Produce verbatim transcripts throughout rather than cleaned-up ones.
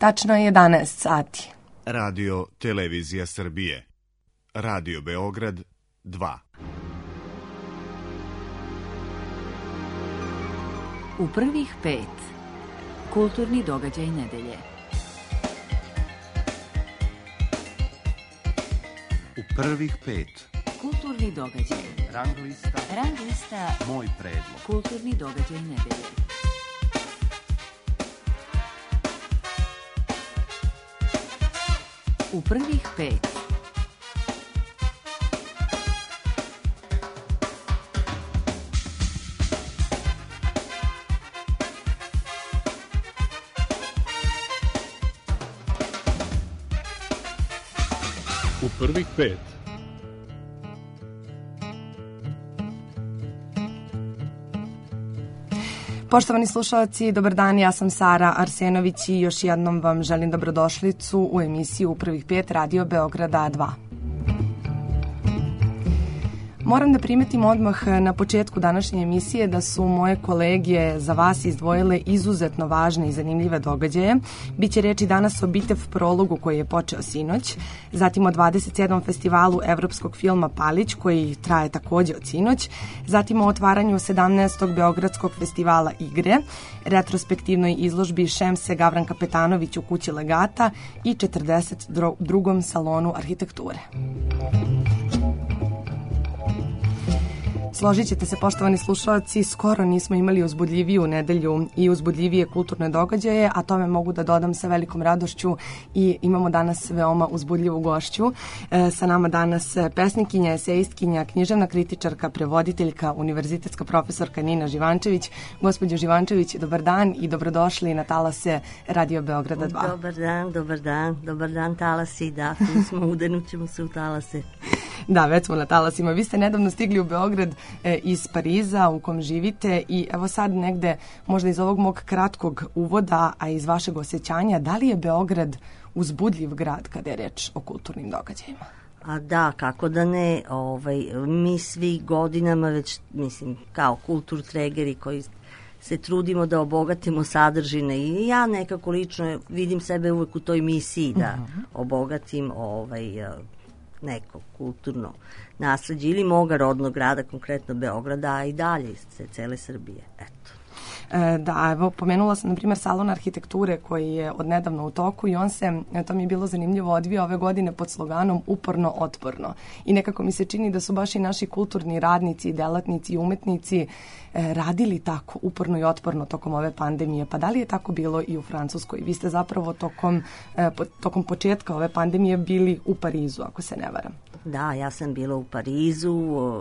Tačno je jedanaest sati. Radio Televizija Srbije. Radio Beograd dva. U prvih pet. Kulturni događaj nedelje. U prvih pet. Kulturni događaj. Rang lista. Rang lista. Moj predlog. Kulturni događaj nedelje. U prvih pet. U prvih pet. Poštovani slušalci, dobar dan, ja sam Sara Arsenović i još jednom vam želim dobrodošlicu u emisiju U prvih pet Radio Beograda dva. Moram da primetim odmah na početku današnje emisije da su moje kolege za vas izdvojile izuzetno važne i zanimljive događaje. Biće reči danas o Bitev prologu koji je počeo sinoć, zatim o dvadeset sedmom festivalu evropskog filma Palić koji traje takođe od sinoć, zatim o otvaranju sedamnaestog Beogradskog festivala Igre, retrospektivnoj izložbi Šemse Gavran Kapetanović u kući Legata i četrdeset drugom salonu arhitekture. Složit ćete se, poštovani slušalci, skoro nismo imali uzbudljiviju nedelju i uzbudljivije kulturne događaje, a tome mogu da dodam sa velikom radošću i imamo danas veoma uzbudljivu gošću. E, sa nama danas pesnikinja, esejistkinja, književna kritičarka, prevoditeljka, univerzitetska profesorka Nina Živančević. Gospođo Živančević, dobar dan i dobrodošli na talase Radio Beograda dva. Dobar dan, dobar dan, dobar dan talasi, da, tu smo, udenut ćemo se u talase. Da, već smo na talasima. Vi ste nedavno stigli u Beograd e, iz Pariza u kom živite i evo sad negde možda iz ovog mog kratkog uvoda, a iz vašeg osjećanja, da li je Beograd uzbudljiv grad kada je reč o kulturnim događajima? A da, kako da ne, ovaj, mi svi godinama već, mislim, kao kulturtregeri koji se trudimo da obogatimo sadržine i ja nekako lično vidim sebe uvek u toj misiji da uh-huh. obogatim ovaj neko kulturno nasleđe ili moga rodnog grada, konkretno Beograda, a i dalje iz cele Srbije. Eto. E, da, evo, pomenula sam, na primjer, salon arhitekture koji je odnedavno u toku i on se, to mi je bilo zanimljivo, odvija ove godine pod sloganom uporno, otporno. I nekako mi se čini da su baš i naši kulturni radnici, delatnici i umetnici e, radili tako uporno i otporno tokom ove pandemije. Pa da li je tako bilo i u Francuskoj? Vi ste zapravo tokom, e, po, tokom početka ove pandemije bili u Parizu, ako se ne varam. Da, ja sam bila u Parizu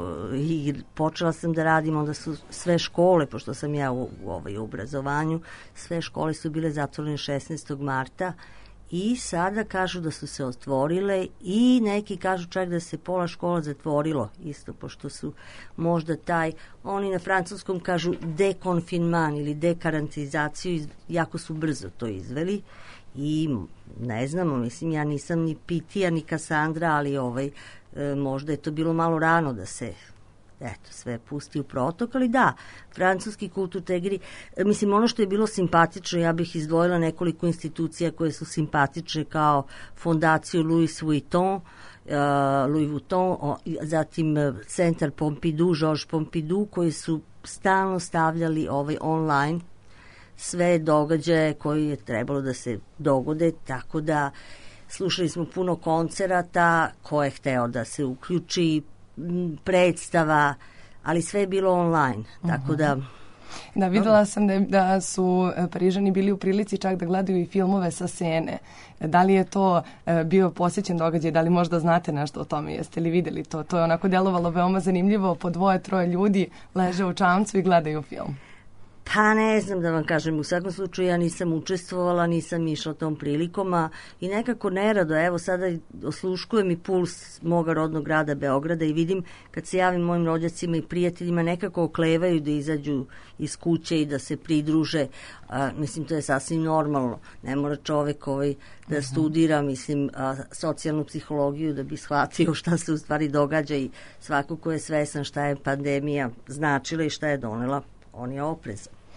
i počela sam da radim, onda su sve škole, pošto sam ja u, u ovaj obrazovanju, sve škole su bile zatvorene šesnaestog marta i sada kažu da su se otvorile i neki kažu čak da se pola škola zatvorilo, isto pošto su možda taj, oni na francuskom kažu dekonfinman ili dekarantizaciju, jako su brzo to izveli. I ne znamo, mislim, ja nisam ni Pitija ni Kasandra, ali ovaj, e, možda je to bilo malo rano da se eto, sve pusti u protok, ali da, francuski kulturtegeri, e, mislim, ono što je bilo simpatično, ja bih izdvojila nekoliko institucija koje su simpatične kao fondaciju Louis Vuitton, uh, Louis Vuitton, o, zatim centar Pompidou, Georges Pompidou, koji su stalno stavljali ovaj online sve događaje koji je trebalo da se dogode, tako da slušali smo puno koncerata, ko je hteo da se uključi, predstava, ali sve je bilo online, tako da... Da, videla sam da, da su Parižani bili u prilici čak da gledaju i filmove sa Sene. Da li je to bio posjećen događaj, da li možda znate nešto o tome, jeste li videli to? To je onako delovalo veoma zanimljivo, po dvoje, troje ljudi leže u čamcu i gledaju film. Pa ne znam da vam kažem, u svakom slučaju ja nisam učestvovala, nisam išla tom prilikom, a i nekako nerado, evo sada osluškujem i puls moga rodnog grada Beograda i vidim kad se javim mojim rođacima i prijateljima nekako oklevaju da izađu iz kuće i da se pridruže, a, mislim to je sasvim normalno, ne mora čovek ovaj da uh-huh. studira, mislim, a, socijalnu psihologiju da bi shvatio šta se u stvari događa i svako ko je svesan šta je pandemija značila i šta je donela, on je oprezan.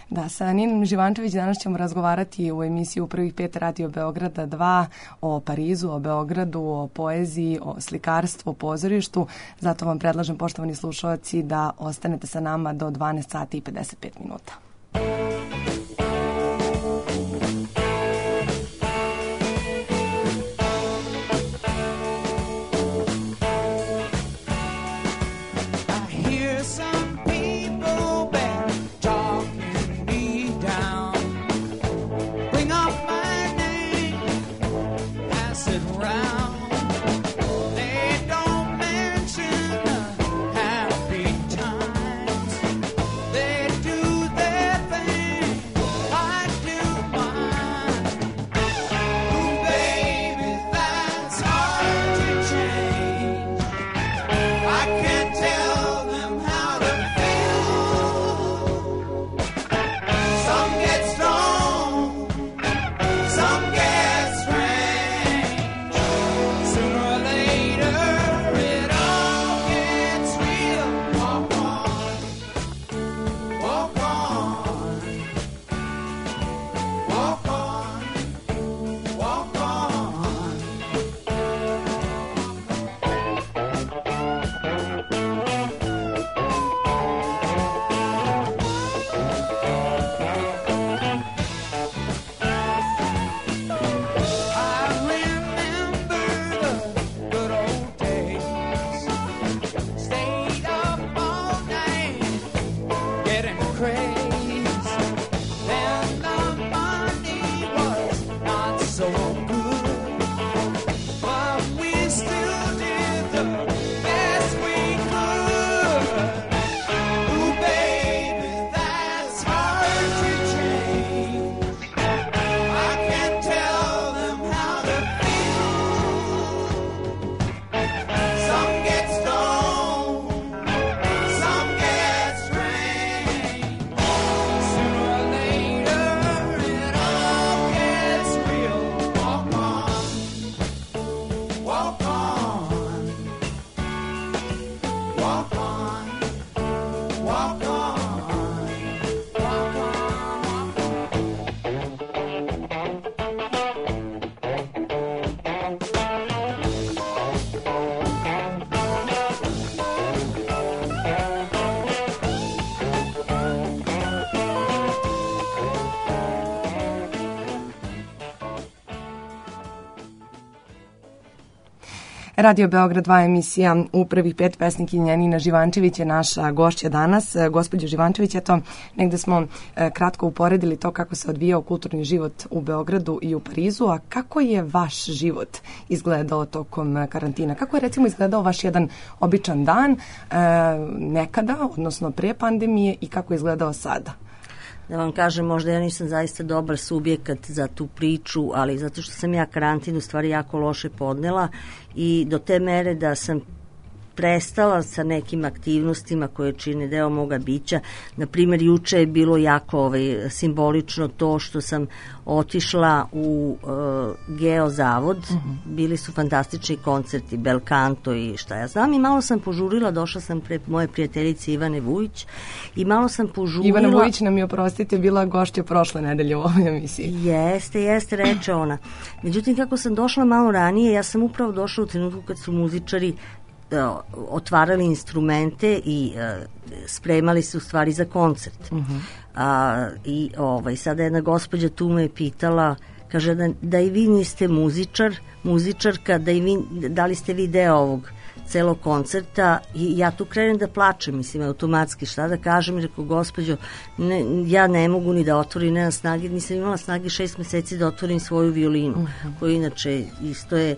Da, sa Ninom Živančević danas ćemo razgovarati u emisiji U prvih pet Radio Beograda dva o Parizu, o Beogradu, o poeziji, o slikarstvu, o pozorištu. Zato vam predlažem, poštovani slušalci, da ostanete sa nama do dvanaest sati i pedeset pet minuta. Radio Beograd dva emisija U prvih pet, pesnikinja Nina Živančević je naša gošća danas. Gospođo Živančević, eto, negde smo e, kratko uporedili to kako se odvijao kulturni život u Beogradu i u Parizu, a kako je vaš život izgledao tokom karantina? Kako je recimo izgledao vaš jedan običan dan e, nekada, odnosno pre pandemije, i kako je izgledao sada? Da vam kažem, možda ja nisam zaista dobar subjekat za tu priču, ali zato što sam ja karantin u stvari jako loše podnela i do te mere da sam prestala sa nekim aktivnostima koje čine deo moga bića. Na primjer, juče je bilo jako ovaj, simbolično to što sam otišla u uh, Geozavod. Mm-hmm. Bili su fantastični koncerti, Belcanto i šta ja znam, i malo sam požurila, došla sam pre moje prijateljice Ivane Vujić i malo sam požurila... Ivana Vujić nam je, oprostite, bila gošća prošle nedelje u ovoj emisiji. Jeste, jeste, reče ona. Međutim, kako sam došla malo ranije, ja sam upravo došla u trenutku kad su muzičari otvarali instrumente i uh, spremali se u stvari za koncert. Uh-huh. A, i ovaj, sada jedna gospođa tu me je pitala, kaže da, da i vi niste muzičar, muzičarka, da, i vi, da li ste vi deo ovog celog koncerta, i ja tu krenem da plačem, mislim, automatski, šta da kažem, i rekao, gospođo, ne, ja ne mogu ni da otvorim, nema snage, nisam imala snage šest meseci da otvorim svoju violinu, uh-huh. koju inače isto je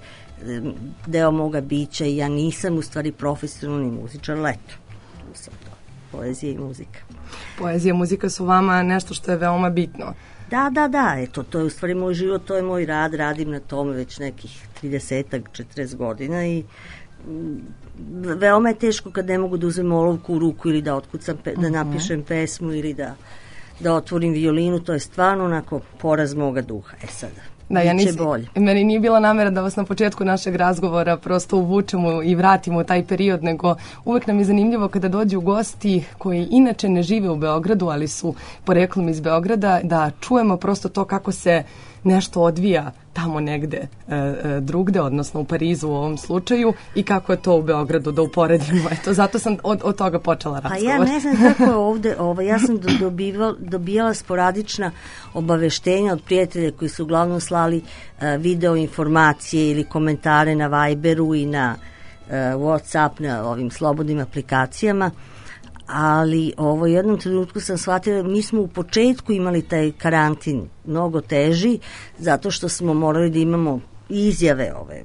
deo moga bića i ja nisam u stvari profesionalni muzičar, leto. Sam to. Poezija i muzika. Poezija i muzika su vama nešto što je veoma bitno. Da, da, da, eto, to je u stvari moj život, to je moj rad, radim na tome već nekih trideset četrdeset godina i veoma je teško kad ne mogu da uzem olovku u ruku ili da otkucam, pe, da napišem pesmu ili da, da otvorim violinu, to je stvarno onako poraz moga duha. E sada. Da, ja biće nis, bolje. Meni nije bila namera da vas na početku našeg razgovora prosto uvučemo i vratimo u taj period, nego uvek nam je zanimljivo kada dođu gosti koji inače ne žive u Beogradu, ali su poreklom iz Beograda, da čujemo prosto to kako se nešto odvija tamo negde e, e, drugde, odnosno u Parizu u ovom slučaju, i kako je to u Beogradu, da uporedimo. Eto, zato sam od, od toga počela razgovor. Pa ja ne znam kako je ovde, ovo, ja sam dobivala, dobijala sporadična obaveštenja od prijatelja koji su uglavnom slali e, video informacije ili komentare na Viberu i na e, WhatsApp, na ovim slobodnim aplikacijama, ali ovo jednom trenutku sam shvatila, mi smo u početku imali taj karantin mnogo teži, zato što smo morali da imamo izjave ove,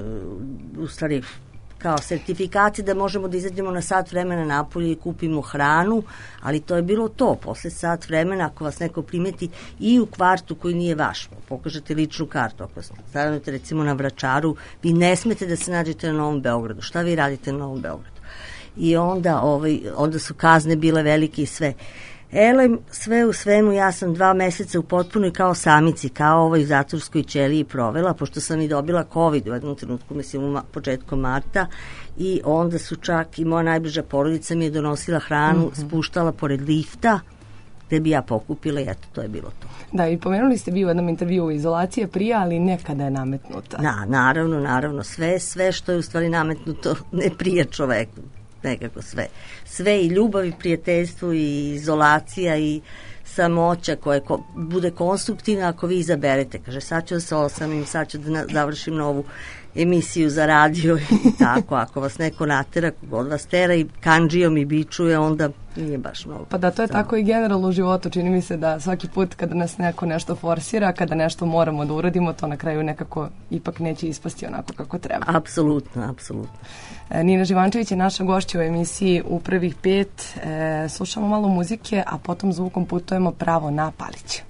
u stvari kao sertifikati da možemo da izađemo na sat vremena napolje i kupimo hranu, ali to je bilo to. Posle sat vremena, ako vas neko primeti i u kvartu koji nije vaš, pokažete ličnu kartu, ako stanete recimo na Vračaru, vi ne smete da se nađete na Novom Beogradu. Šta vi radite na Novom Beogradu? I onda, ovaj, onda su kazne bile velike i sve. Ele, sve u svemu, ja sam dva meseca u potpunoj kao samici, kao ovoj zatvorskoj ćeliji provela, pošto sam i dobila COVID u jednom trenutku, mislim, u ma, početkom marta, i onda su čak i moja najbliža porodica mi je donosila hranu, mm-hmm. spuštala pored lifta, gde bi ja pokupila i eto, to je bilo to. Da, i pomenuli ste vi u jednom intervjuu izolacije prije, ali nekada je nametnuta. Da, naravno, naravno, sve, sve što je u stvari nametnuto ne prije čoveku. Nekako sve. Sve i ljubav i prijateljstvo i izolacija i samoća koja ko, bude konstruktivna ako vi izaberete. Kaže, sad ću da se osamim, sad ću da na, završim novu emisiju za radio i tako. Ako vas neko natera, kogod vas tera i kandžijom i bičuje, onda nije baš mnogo. Pa da, to je samo tako i generalno u životu. Čini mi se da svaki put kada nas neko nešto forsira, kada nešto moramo da uradimo, to na kraju nekako ipak neće ispasti onako kako treba. Apsolutno, apsolutno. Nina Živančević je naša gošća u emisiji U prvih pet. E, slušamo malo muzike, a potom zvukom putujemo pravo na Palić.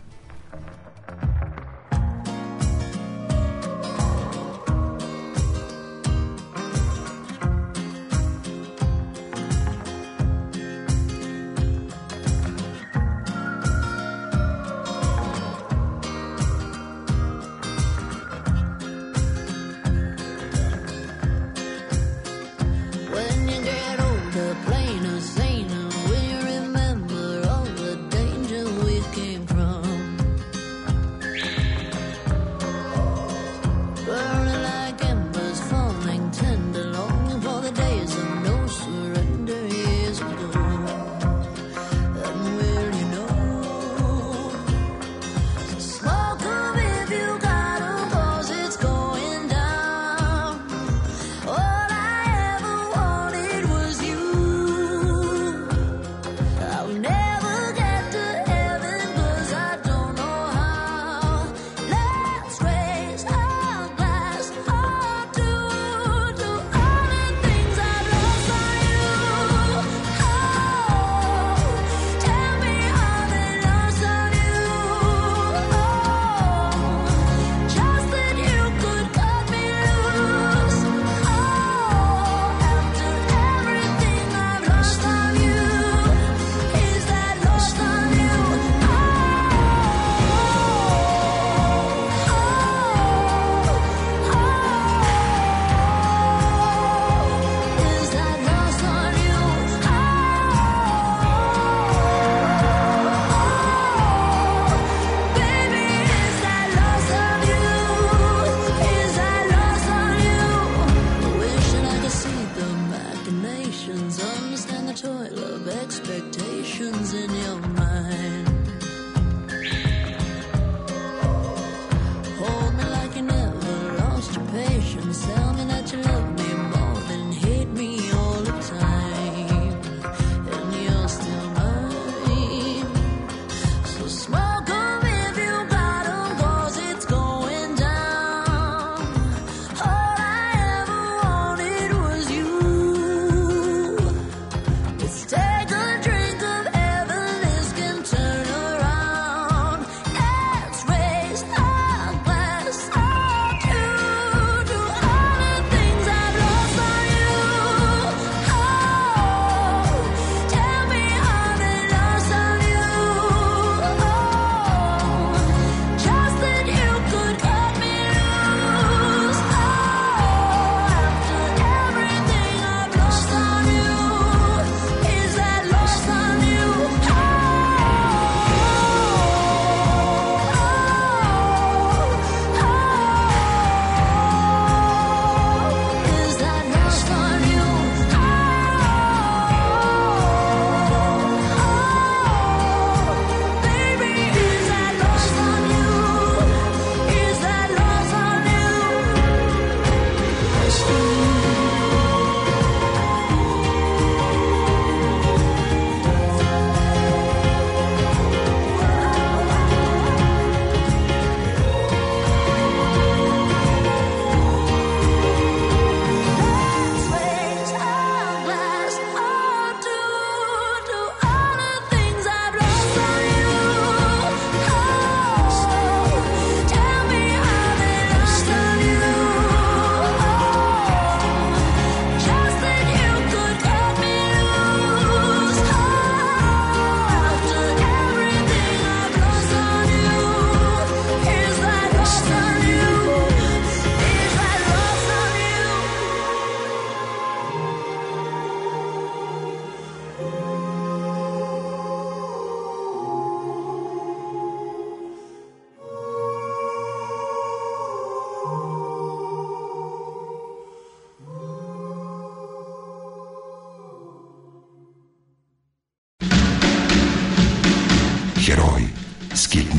Plain or saner, will you remember all the danger we came from?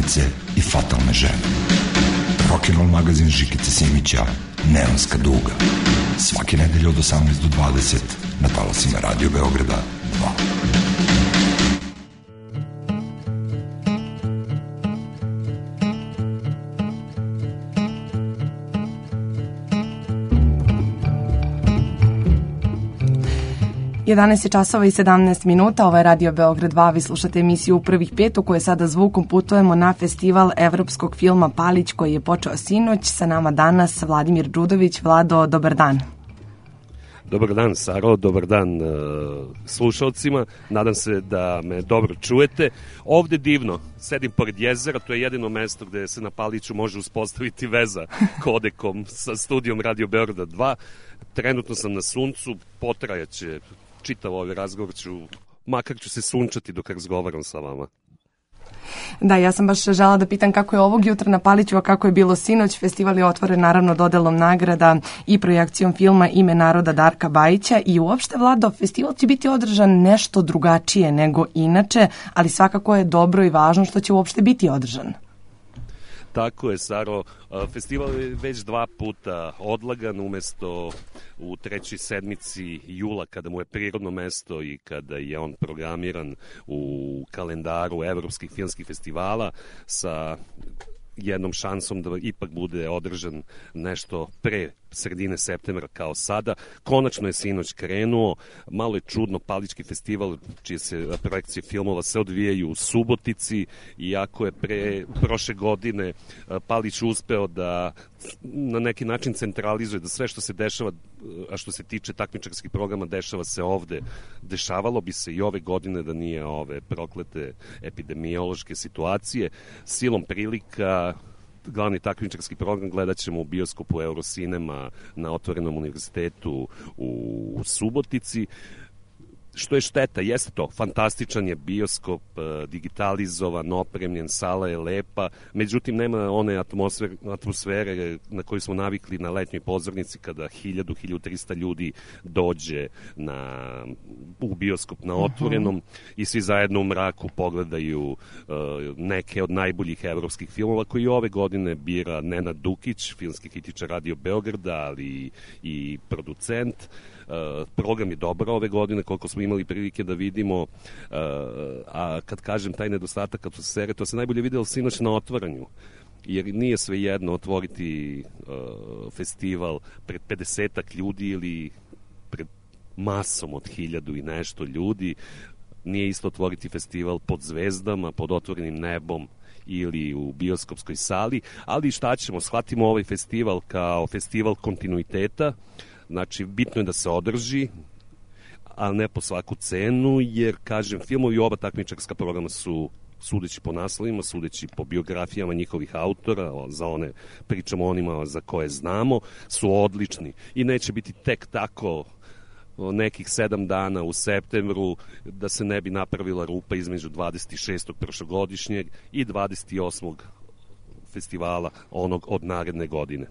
ubice i fatalne žene. Rock'n'Roll magazin Žikice Simića, Neonska duga. Svake nedelje od osamnaest do dvadeset na talasima Radio Beograda dva. jedanaest časova i sedamnaest minuta, ovo je Radio Beograd dva, vi slušate emisiju U prvih pet u kojoj sada zvukom putujemo na festival evropskog filma Palić koji je počeo sinoć. Sa nama danas Vladimir Đudović. Vlado, dobar dan. Dobar dan, Saro, dobar dan uh, slušalcima. Nadam se da me dobro čujete. Ovde divno, sedim pored jezera, to je jedino mesto gde se na Paliću može uspostaviti veza kodekom sa studijom Radio Beograda dva. Trenutno sam na suncu, potrajaće čitav ovaj razgovor, ću, makar ću se sunčati dok razgovaram sa vama. Da, ja sam baš žela da pitam kako je ovog jutra na Paliću, a kako je bilo sinoć. Festival je otvoren naravno dodelom nagrada i projekcijom filma Ime naroda Darka Bajića i uopšte, Vlado, festival će biti održan nešto drugačije nego inače, ali svakako je dobro i važno što će uopšte biti održan. Tako je, Saro. Festival je već dva puta odlagan, umesto u trećoj sedmici jula, kada mu je prirodno mesto i kada je on programiran u kalendaru evropskih filmskih festivala sa jednom šansom da ipak bude održan nešto pre sredine septembra kao sada. Konačno je sinoć krenuo, malo je čudno, Palićki festival, čije se projekcije filmova se odvijaju u Subotici, iako je pre prošle godine Palić uspeo da na neki način centralizuje, da sve što se dešava, a što se tiče takmičarskih programa, dešava se ovde. Dešavalo bi se i ove godine da nije ove proklete epidemiološke situacije. Silom prilika glavni takmičarski program gledat ćemo u bioskopu Eurocinema na Otvorenom univerzitetu u Subotici. Što je šteta, jeste to, fantastičan je bioskop, digitalizovan, opremljen, sala je lepa, međutim nema one atmosfere, atmosfere na koju smo navikli na letnjoj pozornici kada hiljadu, hiljadu trista ljudi dođe na, u bioskop na otvorenom uh-huh. i svi zajedno u mraku pogledaju uh, neke od najboljih evropskih filmova koji ove godine bira Nenad Dukić, filmski kritičar Radio Beograda, ali i producent. Uh, program je dobar ove godine, koliko smo imali prilike da vidimo, uh, a kad kažem taj nedostatak atmosfere, to se najbolje videlo sinoć na otvaranju, jer nije sve jedno otvoriti uh, festival pred pedesetak ljudi ili pred masom od hiljadu i nešto ljudi. Nije isto otvoriti festival pod zvezdama, pod otvorenim nebom ili u bioskopskoj sali, ali šta ćemo, shvatimo ovaj festival kao festival kontinuiteta. Znači, bitno je da se održi, ali ne po svaku cenu, jer, kažem, filmovi oba takmičarska programa su, sudeći po naslovima, sudeći po biografijama njihovih autora, za one pričamo onima za koje znamo, su odlični. I neće biti tek tako nekih sedam dana u septembru da se ne bi napravila rupa između dvadeset šestog prošlogodišnjeg i dvadeset osmog festivala onog od naredne godine.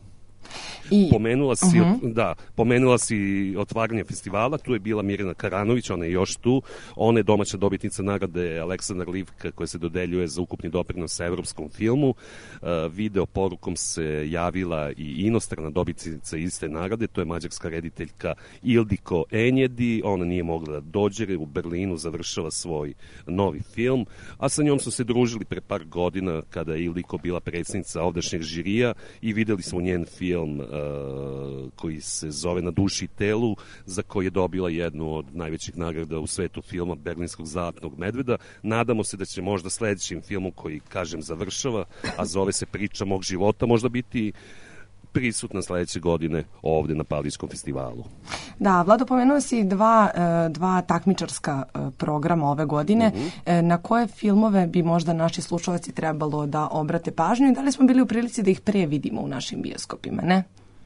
I, pomenula si, uh-huh. da, pomenula si otvaranje festivala, tu je bila Mirjana Karanović, ona je još tu, ona je domaća dobitnica nagrade Aleksandar Livka koja se dodeljuje za ukupni doprinos evropskom filmu. Uh, video porukom se javila i inostrana dobitnica iste nagrade, to je mađarska rediteljka Ildiko Enjedi, ona nije mogla da dođe, u Berlinu završava svoj novi film, a sa njom su se družili pre par godina kada je Ildiko bila predsjednica ovdašnjeg žirija i videli smo njen film film uh, koji se zove Na duši i telu, za koji je dobila jednu od najvećih nagrada u svetu filma Berlinskog zlatnog medveda. Nadamo se da će možda sledećim filmom koji, kažem, završava, a zove se Priča mog života, možda biti prisutna sledeće godine ovde na Palićkom festivalu. Da, Vlado, pomenuo si dva, dva takmičarska programa ove godine. Uh-huh. Na koje filmove bi možda naši slušalci trebalo da obrate pažnju i da li smo bili u prilici da ih pre vidimo u našim bioskopima, ne?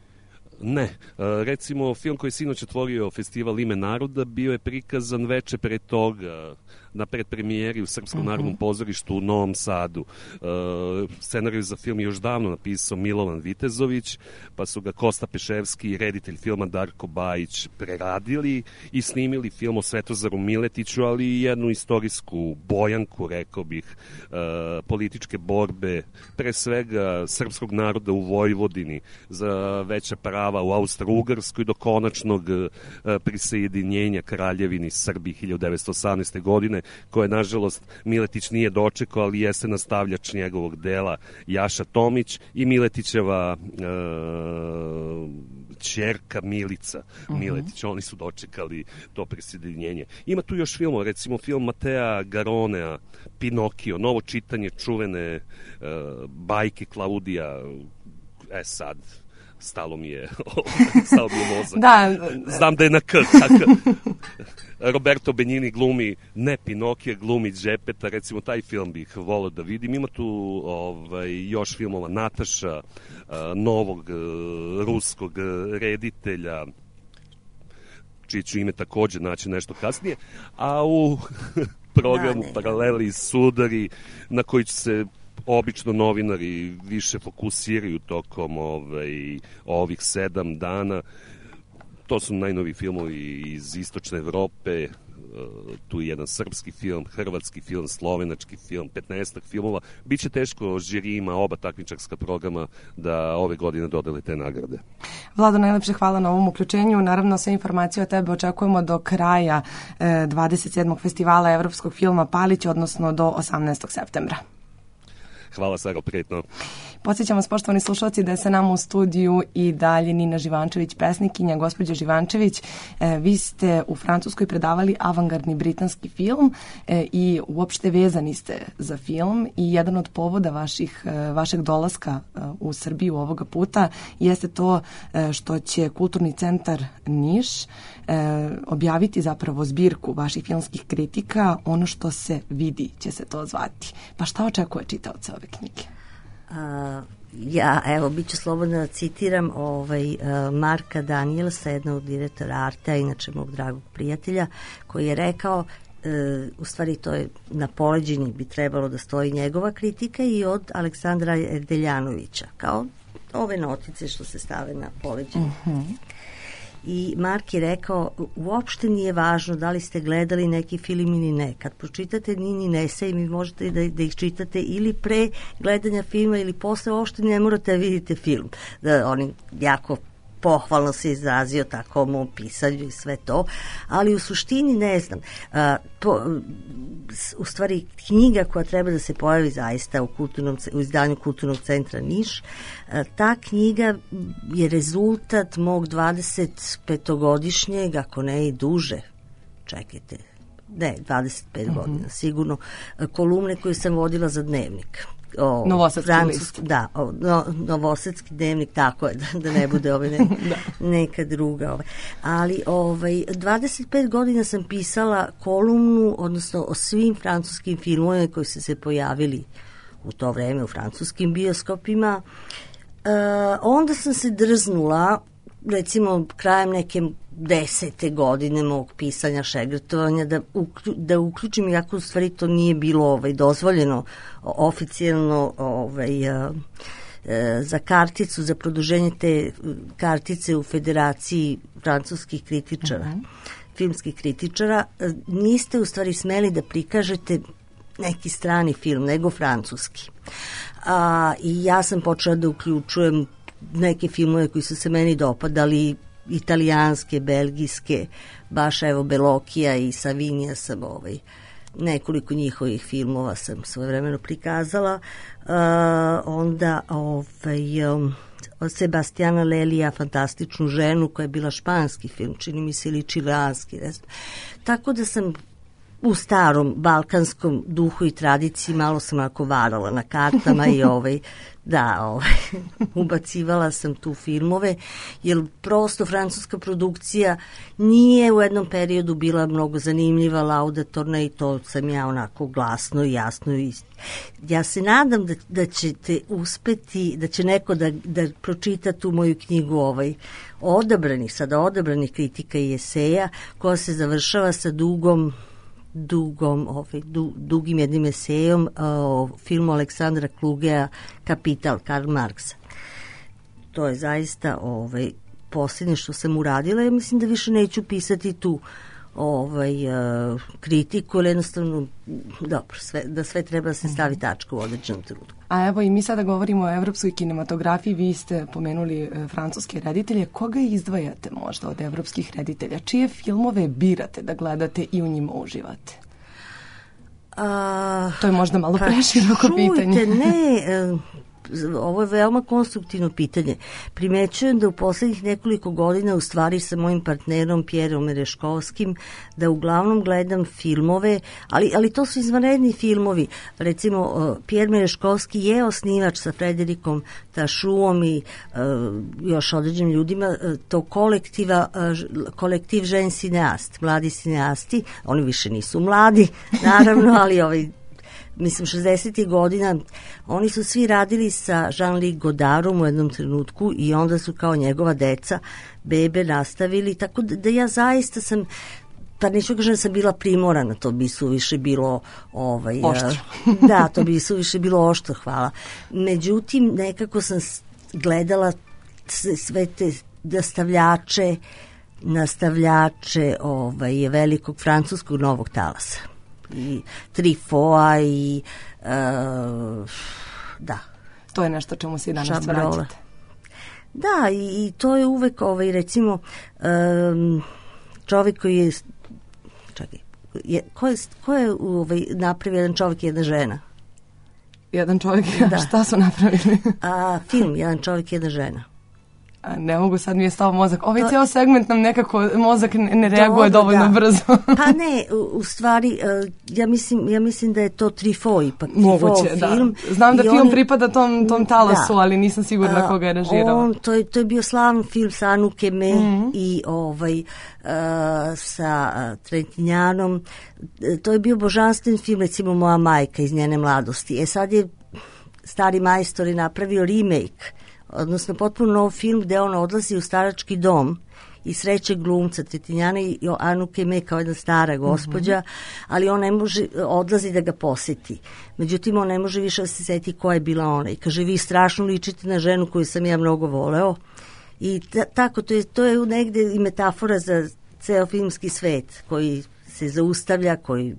Ne. Recimo, film koji je sinoć otvorio festival Ime naroda bio je prikazan veče pre toga na predpremijeri u Srpskom uh-huh. narodnom pozorištu u Novom Sadu. E, scenariju za film je još davno napisao Milovan Vitezović, pa su ga Kosta Peševski, reditelj filma Darko Bajić, preradili i snimili film o Svetozaru Miletiću, ali i jednu istorijsku bojanku, rekao bih, e, političke borbe, pre svega srpskog naroda u Vojvodini za veća prava u Austro-Ugarskoj do konačnog e, prisajedinjenja Kraljevini Srbiji hiljadu devetsto osamnaeste. godine, koje nažalost Miletić nije dočekao, ali jeste nastavljač njegovog dela Jaša Tomić i Miletićeva e, ćerka Milica uh-huh. Miletić. Oni su dočekali to prisajedinjenje. Ima tu još filmova, recimo film Matea Garonea, Pinokio, novo čitanje čuvene e, bajke Klaudija. E sad, stalo mi je, stalo mi je mozak. Da. Znam da je na K. Tako. Roberto Benigni glumi ne Pinokija, glumi Đepeta, recimo taj film bih volio da vidim. Ima tu ovaj, još filmova Nataša, novog ruskog reditelja, čiji ću ime takođe naći nešto kasnije, a u programu da, Paraleli sudari, na koji će se obično novinari više fokusiraju tokom ovaj, ovih sedam dana. To su najnoviji filmovi iz istočne Evrope, tu je jedan srpski film, hrvatski film, slovenački film, petnaestak filmova. Biće teško žirijima oba takmičarska programa da ove godine dodele te nagrade. Vlado, najlepše hvala na ovom uključenju. Naravno, sve informacije o tebe očekujemo do kraja dvadeset sedmog festivala evropskog filma Palić, odnosno do osamnaestog septembra. Hvala, Saro, prijetno. Podsjećam vas, poštovani slušalci, da je sa nama u studiju i dalje Nina Živančević, pesnikinja. Gospođo Živančević, e, vi ste u Francuskoj predavali avangardni britanski film e, i uopšte vezani ste za film i jedan od povoda vaših, e, vašeg dolaska e, u Srbiju ovoga puta jeste to e, što će Kulturni centar Niš e, objaviti zapravo zbirku vaših filmskih kritika. Ono što se vidi će se to zvati. Pa šta očekuje čitaoca ove knjige? Uh, ja, evo, bit ću slobodno da citiram ovaj, uh, Marka Danielsa, jednog direktora Artea, inače mog dragog prijatelja, koji je rekao, uh, u stvari to je na poleđini bi trebalo da stoji njegova kritika i od Aleksandra Erdeljanovića, kao ove notice što se stave na poleđini. Uh-huh. I Mark je rekao, uopšte nije važno da li ste gledali neki film ili ne. Kad pročitate Ninin esej, mi možete da, da ih čitate ili pre gledanja filma ili posle, uopšte ne morate da vidite film. Da, oni jako pohvalno se izrazio tako o mom pisanju i sve to, ali u suštini ne znam. A, po, u stvari knjiga koja treba da se pojavi zaista u, kulturnom, u izdanju Kulturnog centra Niš, a, ta knjiga je rezultat mog dvadesetpetogodišnjeg, ako ne i duže, čekajte, ne, dvadeset pet mm-hmm. godina sigurno, kolumne koje sam vodila za Dnevnik. O, Novosadski list. Da, o, no, Novosadski dnevnik, tako je, da, da ne bude ovaj ne, da. neka druga. Ovaj. Ali ovaj, dvadeset pet godina sam pisala kolumnu, odnosno o svim francuskim filmovima koji su se pojavili u to vreme u francuskim bioskopima. E, onda sam se drznula, recimo krajem neke desete godine mog pisanja, šegrtovanja, da, uklju, da uključim, iako u stvari to nije bilo ovaj, dozvoljeno oficijalno ovaj, a, a, za karticu, za produženje te kartice u Federaciji francuskih kritičara, uh-huh. filmskih kritičara, niste u stvari smeli da prikažete neki strani film, nego francuski. A, I ja sam počela da uključujem neke filmove koji su se meni dopadali, italijanske, belgijske, baš evo Belokija i Savinija sam ovaj, nekoliko njihovih filmova sam svojevremeno prikazala. Uh, onda ovaj, um, od Sebastiana Lelija, Fantastičnu ženu, koja je bila španski film, čini mi se, ili čileanski. Tako da sam u starom balkanskom duhu i tradiciji malo sam ako varala na kartama i ovaj, da, ovaj, ubacivala sam tu filmove, jer prosto francuska produkcija nije u jednom periodu bila mnogo zanimljiva, laudatorna i to sam ja onako glasno i jasno i ja se nadam da, da ćete uspeti, da će neko da, da pročita tu moju knjigu ovaj, odabranih, sada odabranih kritika i eseja, koja se završava sa dugom dugom, ovaj, du, dugim jednim esejom o filmu Aleksandra Klugea Kapital, Karl Marksa. To je zaista ovaj, posljednje što sam uradila. Ja mislim da više neću pisati tu ovaj, uh, kritiku, ali jednostavno dobro, sve, da sve treba da se stavi tačka u određenom trenutku. A evo i mi sada govorimo o evropskoj kinematografiji, vi ste pomenuli e, francuske reditelje. Koga izdvajate možda od evropskih reditelja? Čije filmove birate da gledate i u njima uživate? A, to je možda malo pa, preširoko pitanje. Čujte, ne, e, ovo je veoma konstruktivno pitanje. Primećujem da u poslednjih nekoliko godina u stvari sa mojim partnerom Pjerom Mereškovskim da uglavnom gledam filmove, ali, ali to su izvanredni filmovi. Recimo, Pjer Mereškovski je osnivač sa Frederikom Tašuom i uh, još određenim ljudima uh, to kolektiva, uh, kolektiv žen cineast, mladi cineasti. Oni više nisu mladi, naravno, ali ovaj mislim šezdesetih godina, oni su svi radili sa Jean-Luc Godardom u jednom trenutku i onda su kao njegova deca, bebe nastavili, tako da, da ja zaista sam, pa neću kažem da sam bila primorana, to bi su više bilo ovaj, oštro. Da, to bi su više bilo oštro, hvala. Međutim, nekako sam gledala sve te nastavljače, nastavljače ovaj, velikog francuskog novog talasa. I Trifoa i uh, da. To je nešto čemu se i danas Šabrola. vraćate. Da, i, i to je uvek ovaj, recimo um, čovjek koji je čekaj, je, ko je, ko je ovaj, napravio jedan čovjek i jedna žena? Jedan čovjek, da. Šta su napravili? A, film, jedan čovjek i jedna žena. A ne mogu, sad mi je stao mozak. Ovaj to... ceo segment nam nekako mozak ne, ne reaguje Dobro, dovoljno da. brzo. Pa ne, u, u stvari, ja mislim, ja mislim da je to Truffaut ipak. Moguće, film. Da. Znam da I film on, pripada tom, tom talasu, da. Ali nisam sigurna koga je režirao. On, to, je, to je bio slavan film sa Anu Keme mm-hmm. i ovaj, uh, sa uh, Trentinjanom. To je bio božanstven film, recimo Moja majka iz njene mladosti. E sad je stari majstor je napravio remake, odnosno potpuno nov film gde on odlazi u starački dom i sreće glumca Tretinjana i Anu Keme kao jedna stara gospođa, mm-hmm. ali on ne može, odlazi da ga poseti. Međutim, on ne može više da se seti koja je bila ona. I kaže, vi strašno ličite na ženu koju sam ja mnogo voleo. I ta, tako, to je, to je negde i metafora za ceo filmski svet koji se zaustavlja, koji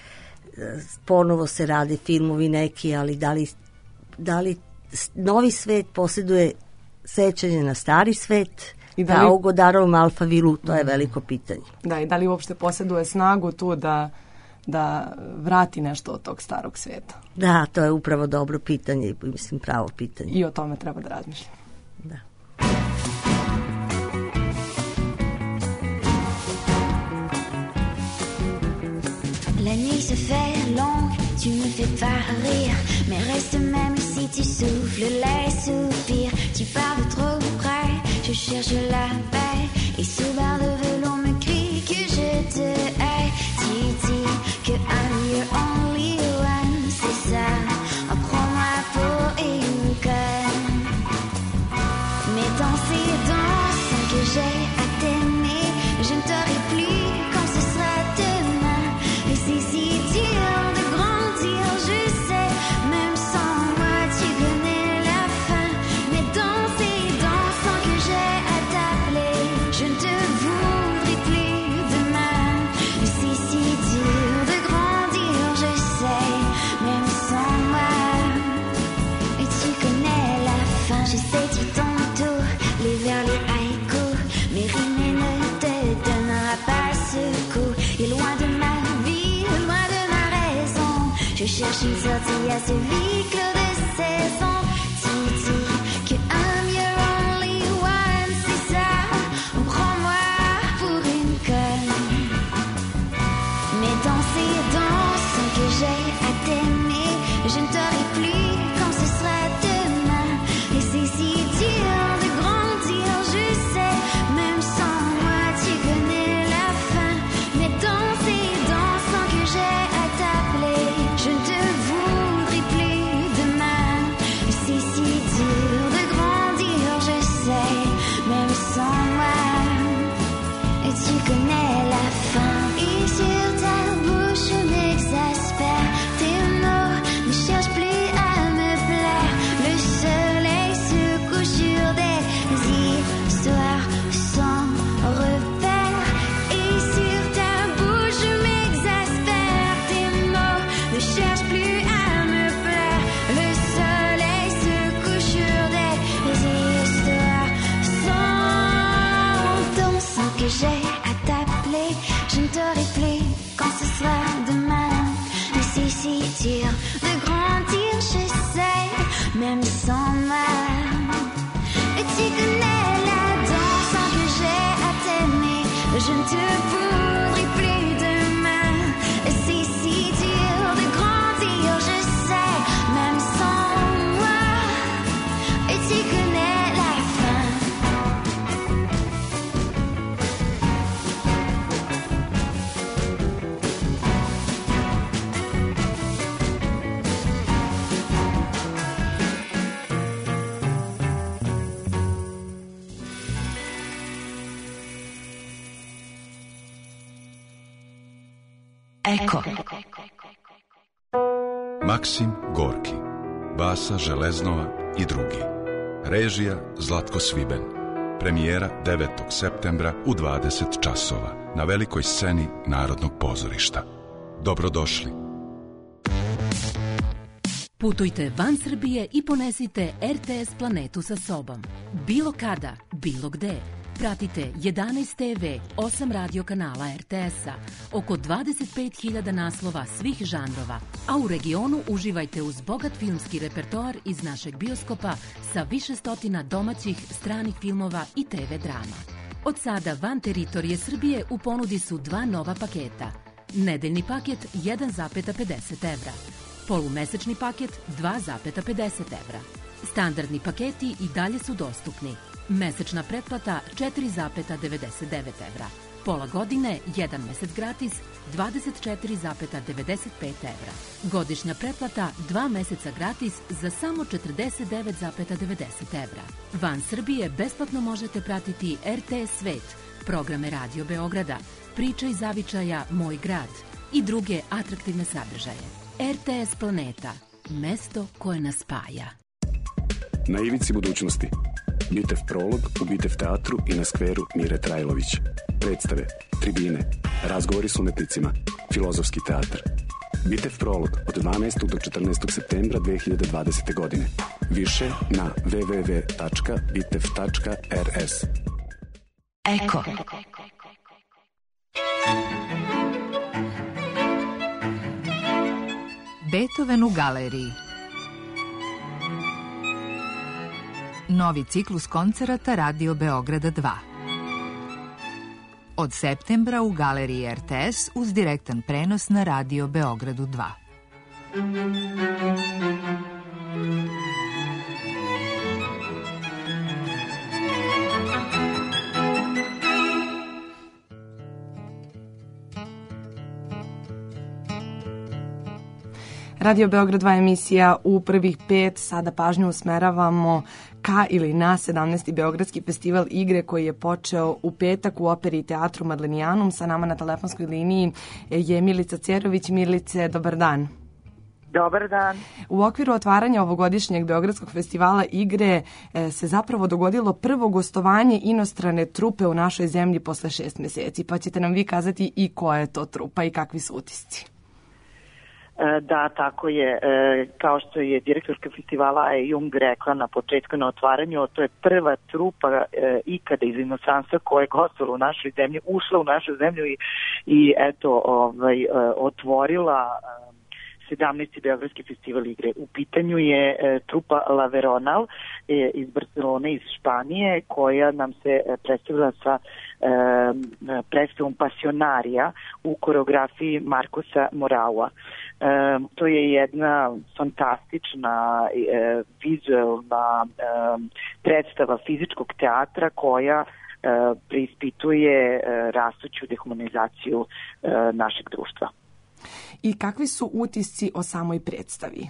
ponovo se rade filmovi neki, ali da li, da li novi svet posjeduje sećanje na stari svet, i da li... kao u Godarovom Alfavilu, to je veliko pitanje. Da, i da li uopšte posjeduje snagu tu da, da vrati nešto od tog starog sveta? Da, to je upravo dobro pitanje i mislim pravo pitanje. I o tome treba da razmišljam. Da. La nuit se fait longue, tu me fais pas rire, mais reste même si tu souffles les soupirs. Tu parles trop près, je cherche la paix, et sous barre de velours me crie que je te hais. Tu dis que I'm your only one, c'est ça, apprends-moi pour une conne. Mais danser, danse sans que j'ai à t'aimer, je ne t'aurai plus quand ce sera demain. Et c'est si dur de grandir, je sais, même sans moi tu connais la fin. Mais danser, danse sans que j'ai à t'appeler, je ne te voudrais plus demain. Et c'est si dur de grandir, je sais, même sans moi. Et tu connais la fin, je sais tu t'entoures, les vers, les haïkus, mes rimes ne te donnera pas ce coup. Et loin de ma vie, loin de ma raison, je cherche une sortie à ce huis clos de saison. Tu dis que I'm your only one, c'est ça, prends-moi pour une conne. Mais danser, danse sans que j'ai à t'aimer, je ne t'aurai plus quand ce sera demain. Et c'est si dur de grandir, je sais, même sans moi tu connais la fin. Mais danser, danse sans que j'ai à t'appeler, je ne te voudrais plus demain. Eko. Maksim Gorki, Vasa Železnova i drugi. Režija Zlatko Sviben. Premijera devetog septembra u dvadeset časova na velikoj sceni Narodnog pozorišta. Dobrodošli. Putujte van Srbije i ponesite R T S planetu sa sobom. Bilo kada, bilo gde. Pratite jedanaest te ve, osam radio kanala R T S-a, oko dvadeset pet hiljada naslova svih žanrova, a u regionu uživajte uz bogat filmski repertoar iz našeg bioskopa sa više stotina domaćih, stranih filmova i te ve drama. Od sada van teritorije Srbije u ponudi su dva nova paketa. Nedeljni paket jedan zarez pedeset evra. Polumesečni paket dva zarez pedeset evra. Standardni paketi i dalje su dostupni. Mesečna pretplata četiri zarez devedeset devet evra. Pola godine, jedan mesec gratis, dvadeset četiri zarez devedeset pet evra. Godišnja pretplata, dva meseca gratis za samo četrdeset devet zarez devedeset evra. Van Srbije besplatno možete pratiti R T S Svet, programe Radio Beograda, Priča iz zavičaja Moj grad i druge atraktivne sadržaje. R T S Planeta, mesto koje nas spaja. Na ivici budućnosti. Bitev prolog u Bitev teatru i na skveru Mire Trajlović. Predstave, tribine, razgovori s umetnicima, filozofski teatr. Bitev prolog od dvanaestog do četrnaestog septembra dve hiljade dvadesete. godine. Više na w w w tačka bitev tačka r s. Eko. Beethoven u galeriji. Novi ciklus koncerata Radio Beograda dva. Od septembra u galeriji R T S uz direktan prenos na Radio Beogradu dva. Radio Beograd dva emisija u prvih pet, sada pažnju usmeravamo ka ili na sedamnaesti Beogradski festival igre koji je počeo u petak u Operi i teatru Madlenijanum. Sa nama na telefonskoj liniji je Milica Cerović. Milice, dobar dan. Dobar dan. U okviru otvaranja ovogodišnjeg Beogradskog festivala igre se zapravo dogodilo prvo gostovanje inostrane trupe u našoj zemlji posle šest meseci, pa ćete nam vi kazati i koja je to trupa i kakvi su utisci. Da, tako je. Kao što je direktorka festivala A. Jung rekla na početku na otvaranju, to je prva trupa ikada iz inostranstva koja je gostovala u našoj zemlji, ušla u našu zemlju i, i eto, ovaj, otvorila sedamnaesti Beogradski festival igre. U pitanju je e, trupa La Veronal e, iz Barcelone, iz Španije, koja nam se e, predstavila sa e, predstavom Pasionarija u koreografiji Markosa Moraua. E, to je jedna fantastična e, vizualna e, predstava fizičkog teatra koja e, preispituje e, rastuću dehumanizaciju e, našeg društva. I kakvi su utisci o samoj predstavi?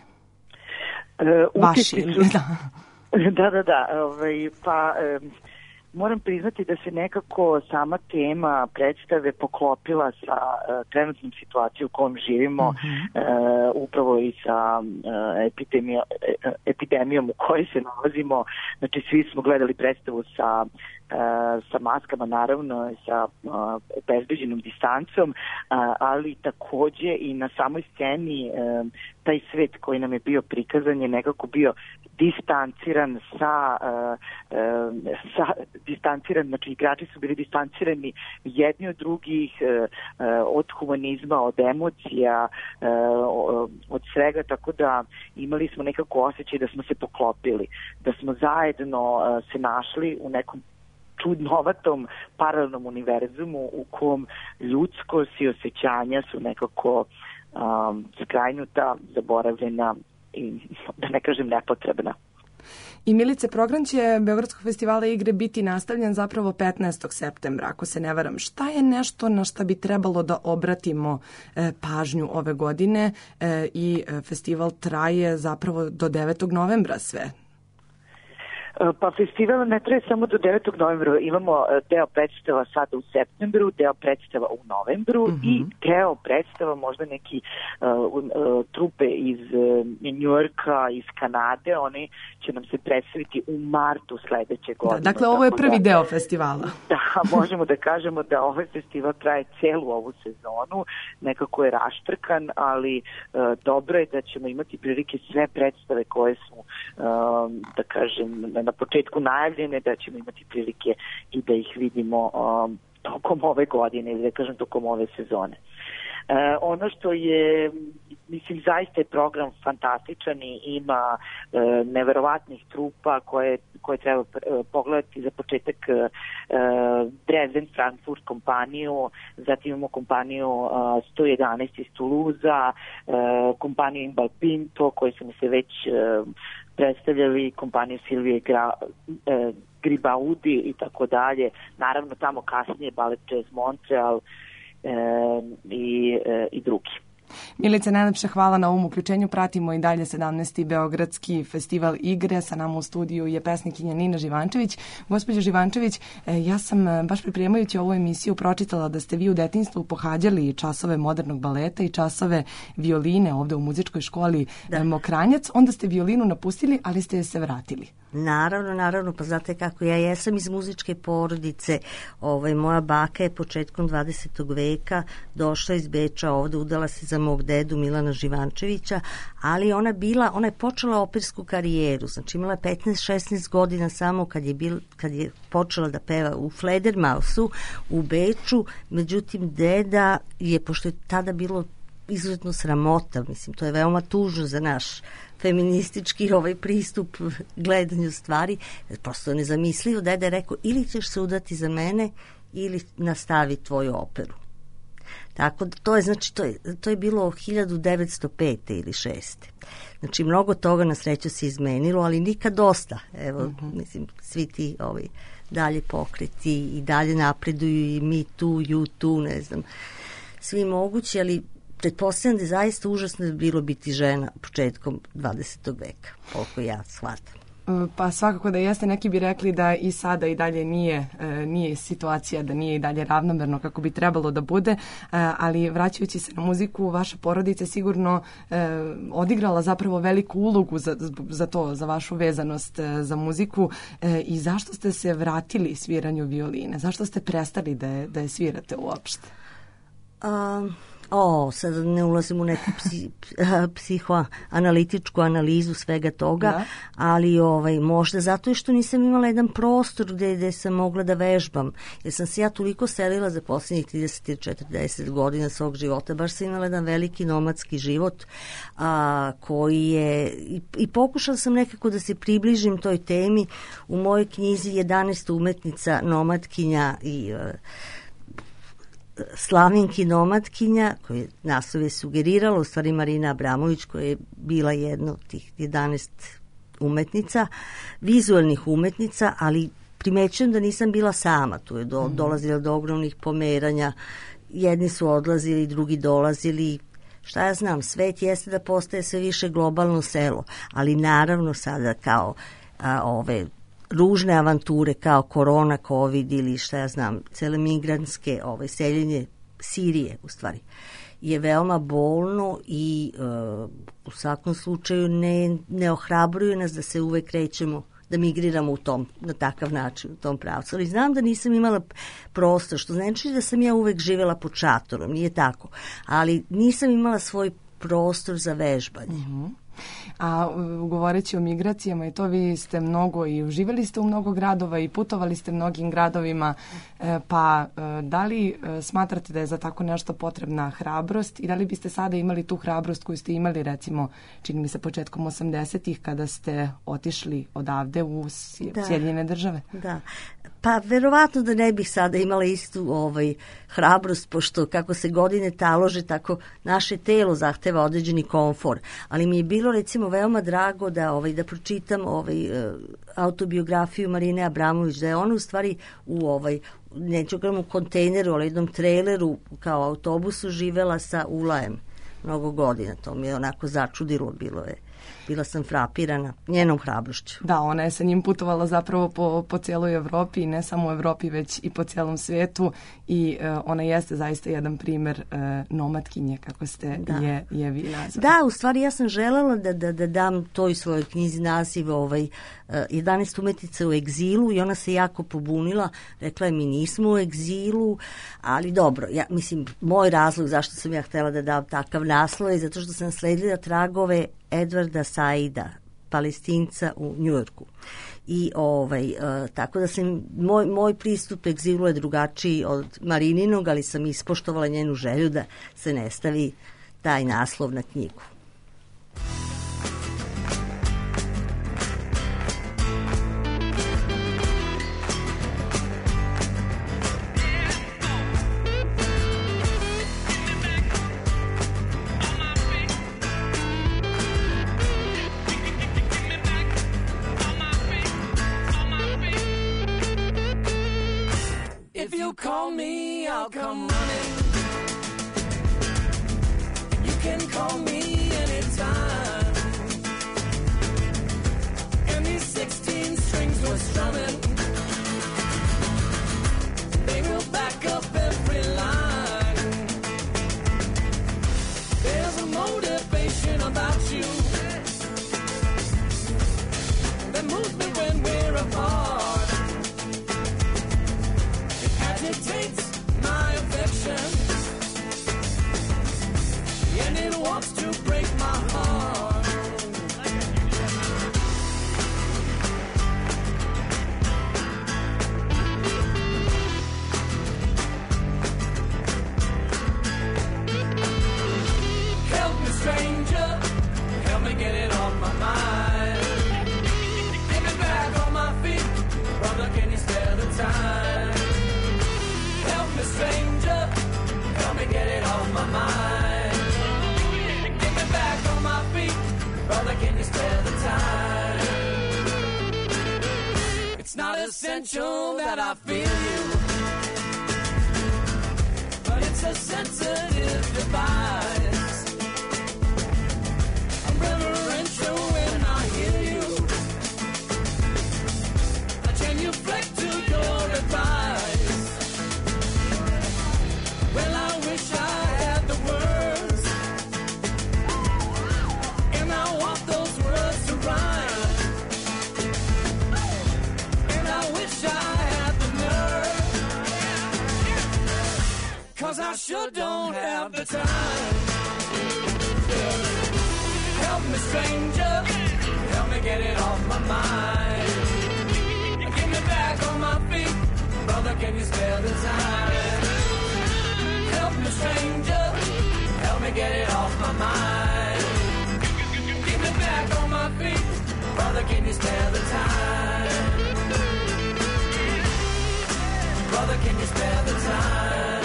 E, Vaši, su... da. Da, da, da. Ovaj, pa, e, moram priznati da se nekako sama tema predstave poklopila sa e, trenutnom situacijom u kojom živimo, mm-hmm. e, upravo i sa e, epidemijom, e, epidemijom u kojoj se nalazimo. Znači, svi smo gledali predstavu sa sa maskama, naravno, sa uh, obezbeđenom distancom, uh, ali takođe i na samoj sceni uh, taj svet koji nam je bio prikazan je nekako bio distanciran sa, uh, uh, sa distanciran, znači igrači su bili distancirani jedni od drugih, uh, uh, od humanizma, od emocija, uh, od svega, tako da imali smo nekako osjećaj da smo se poklopili, da smo zajedno uh, se našli u nekom čudnovatom paralelnom univerzumu u kom ljudskost i osjećanja su nekako um, skrajnuta, zaboravljena i, da ne kažem, nepotrebna. I Milice, program će Beogradskog festivala igre biti nastavljen zapravo petnaestog septembra, ako se ne varam. Šta je nešto na šta bi trebalo da obratimo e, pažnju ove godine e, i festival traje zapravo do devetog novembra sve? Pa festival ne traje samo do devetog novembra, imamo deo predstava sada u septembru, deo predstava u novembru mm-hmm. i deo predstava možda neki uh, uh, trupe iz uh, Njujorka, iz Kanade, oni će nam se predstaviti u martu sledeće godine. Da, dakle, ovo je prvi da, deo festivala. Da, možemo da kažemo da ovaj festival traje celu ovu sezonu, nekako je raštrkan, ali uh, dobro je da ćemo imati prilike sve predstave koje su, uh, da kažem, na početku najavljene, da ćemo imati prilike i da ih vidimo um, tokom ove godine, ili da kažem tokom ove sezone. Uh, ono što je, mislim, zaista je program fantastičan i ima uh, neverovatnih trupa koje, koje treba uh, pogledati. Za početak uh, Dresden Frankfurt kompaniju, zatim imamo kompaniju uh, sto jedanaest iz Tuluza, uh, kompaniju Imbal Pinto koji su mi se već uh, predstavljali, kompaniju Silvije Gra, uh, Gribaudi i tako dalje. Naravno tamo kasnije Ballet Jazz Montreal, E, i, e, i drugi. Milice, najlepše hvala na ovom uključenju. Pratimo i dalje sedamnaesti Beogradski festival igre. Sa nama u studiju je pesnikinja Nina Živančević. Gospođo Živančević, ja sam baš pripremajući ovu emisiju pročitala da ste vi u detinjstvu pohađali časove modernog baleta i časove violine ovde u muzičkoj školi da. Mokranjac. Onda ste violinu napustili, ali ste je se vratili. Naravno, naravno, pa znate kako, ja jesam iz muzičke porodice. Ovaj, moja baka je početkom dvadesetog veka došla iz Beča ovde, udala se za mog dedu Milana Živančevića, ali ona bila, ona je počela opersku karijeru, znači imala petnaest šesnaest godina samo kad je, bil, kad je počela da peva u Fledermausu u Beču, međutim deda je, pošto je tada bilo izuzetno sramota, mislim, to je veoma tužno za naš feministički ovaj pristup gledanju stvari, prosto nezamislivo, deda je rekao ili ćeš se udati za mene ili nastavi tvoju operu. Tako da to je, znači, to je, to je bilo hiljadu devetsto pete ili šeste. Znači, mnogo toga na sreću se izmenilo, ali nikad dosta. Evo, uh-huh. mislim, svi ti ovaj, dalje pokreti i dalje napreduju i mi tu, you tu, ne znam, svi mogući, ali pretpostavljam da je zaista užasno da bilo biti žena početkom dvadesetog veka, koliko ja shvatam. Pa svakako da jeste, neki bi rekli da i sada i dalje nije, nije situacija, da nije i dalje ravnomerno kako bi trebalo da bude, ali vraćajući se na muziku, vaša porodica je sigurno odigrala zapravo veliku ulogu za, za to, za vašu vezanost za muziku. I zašto ste se vratili sviranju violine? Zašto ste prestali da je, da je svirate uopšte? Um... O, sad ne ulazim u neku psi, psihoanalitičku analizu svega toga, da. ali ovaj, možda zato što nisam imala jedan prostor gde, gde sam mogla da vežbam. Jer sam se ja toliko selila za posljednjih trideset ili četrdeset godina svog života, baš sam imala jedan veliki nomadski život a, koji je, i, i pokušala sam nekako da se približim toj temi. U mojoj knjizi jedanaest umetnica, nomadkinja i a, Slavinki nomadkinja, koje naslov je sugerirala, u stvari Marina Abramović, koja je bila jedna od tih jedanaest umetnica, vizualnih umetnica, ali primećujem da nisam bila sama, tu je do, dolazila do ogromnih pomeranja, jedni su odlazili, drugi dolazili, šta ja znam, svet jeste da postaje sve više globalno selo, ali naravno sada kao a, ove ružne avanture kao korona, covid ili šta ja znam, cele migrantske ovaj, seljenje Sirije u stvari je veoma bolno i uh, u svakom slučaju ne, ne ohrabruju nas da se uvek krećemo, da migriramo u tom, na takav način, u tom pravcu. Ali znam da nisam imala prostor, što znači da sam ja uvek živela pod šatorom, nije tako, ali nisam imala svoj prostor za vežbanje. Mm-hmm. A govoreći o migracijama i to, vi ste mnogo i uživali ste u mnogo gradova i putovali ste mnogim gradovima, pa da li smatrate da je za tako nešto potrebna hrabrost i da li biste sada imali tu hrabrost koju ste imali recimo, čini mi se, početkom osamdesetih kada ste otišli odavde u Sjedinjene države? Da. Pa verovatno da ne bih sada imala istu ovaj, hrabrost, pošto kako se godine talože, tako naše telo zahteva određeni komfor. Ali mi je bilo recimo veoma drago da, ovaj, da pročitam ovaj, autobiografiju Marine Abramović, da je ona u stvari u ovaj, neću gledam u kontejneru, ali jednom traileru kao autobusu živela sa Ulajem mnogo godina. To mi je onako začudilo, bilo je bila sam frapirana njenom hrabrošću. Da, ona je sa njim putovala zapravo po, po cijeloj Evropi, ne samo u Evropi, već i po cijelom svijetu i uh, ona jeste zaista jedan primjer uh, nomatkinje, kako ste da. je, je vi nazvali. Da, u stvari ja sam želela da, da, da dam toj svojoj knjizi naziv ovaj, uh, jedanaest umetnica u egzilu i ona se jako pobunila, rekla je mi nismo u egzilu, ali dobro, ja, mislim, moj razlog zašto sam ja htjela da dam takav naslov je zato što sam sledila tragove Edvarda Saida, Palestinca u Njujorku. I ovaj, uh, tako da sam, moj, moj pristup egzilu je drugačiji od Marininog, ali sam ispoštovala njenu želju da se ne stavi taj naslov na knjigu. If you call me, I'll come running. You can call me anytime. And these sixteen strings were strumming. They will back up every line. There's a motivation about you that moves me when we're apart. Agitates my affection, and it wants to break my heart. Help me, stranger, help me get it off my mind. Get me back on my feet, brother, can you spare the time? Stranger, help me get it off my mind. Get me back on my feet, brother, can you spare the time? It's not essential that I feel you, but it's a sensitive device. I'm reverential when I hear you. I genuflect to your advice. Well, I wish I had the words, and I want those words to rhyme. And I wish I had the nerve, 'cause I sure don't have the time. Help me, stranger, help me get it off my mind. Get me back on my feet, brother, can you spare the time? Help me, stranger, help me get it off my mind. Get me back on my feet, brother, can you spare the time? Brother, can you spare the time?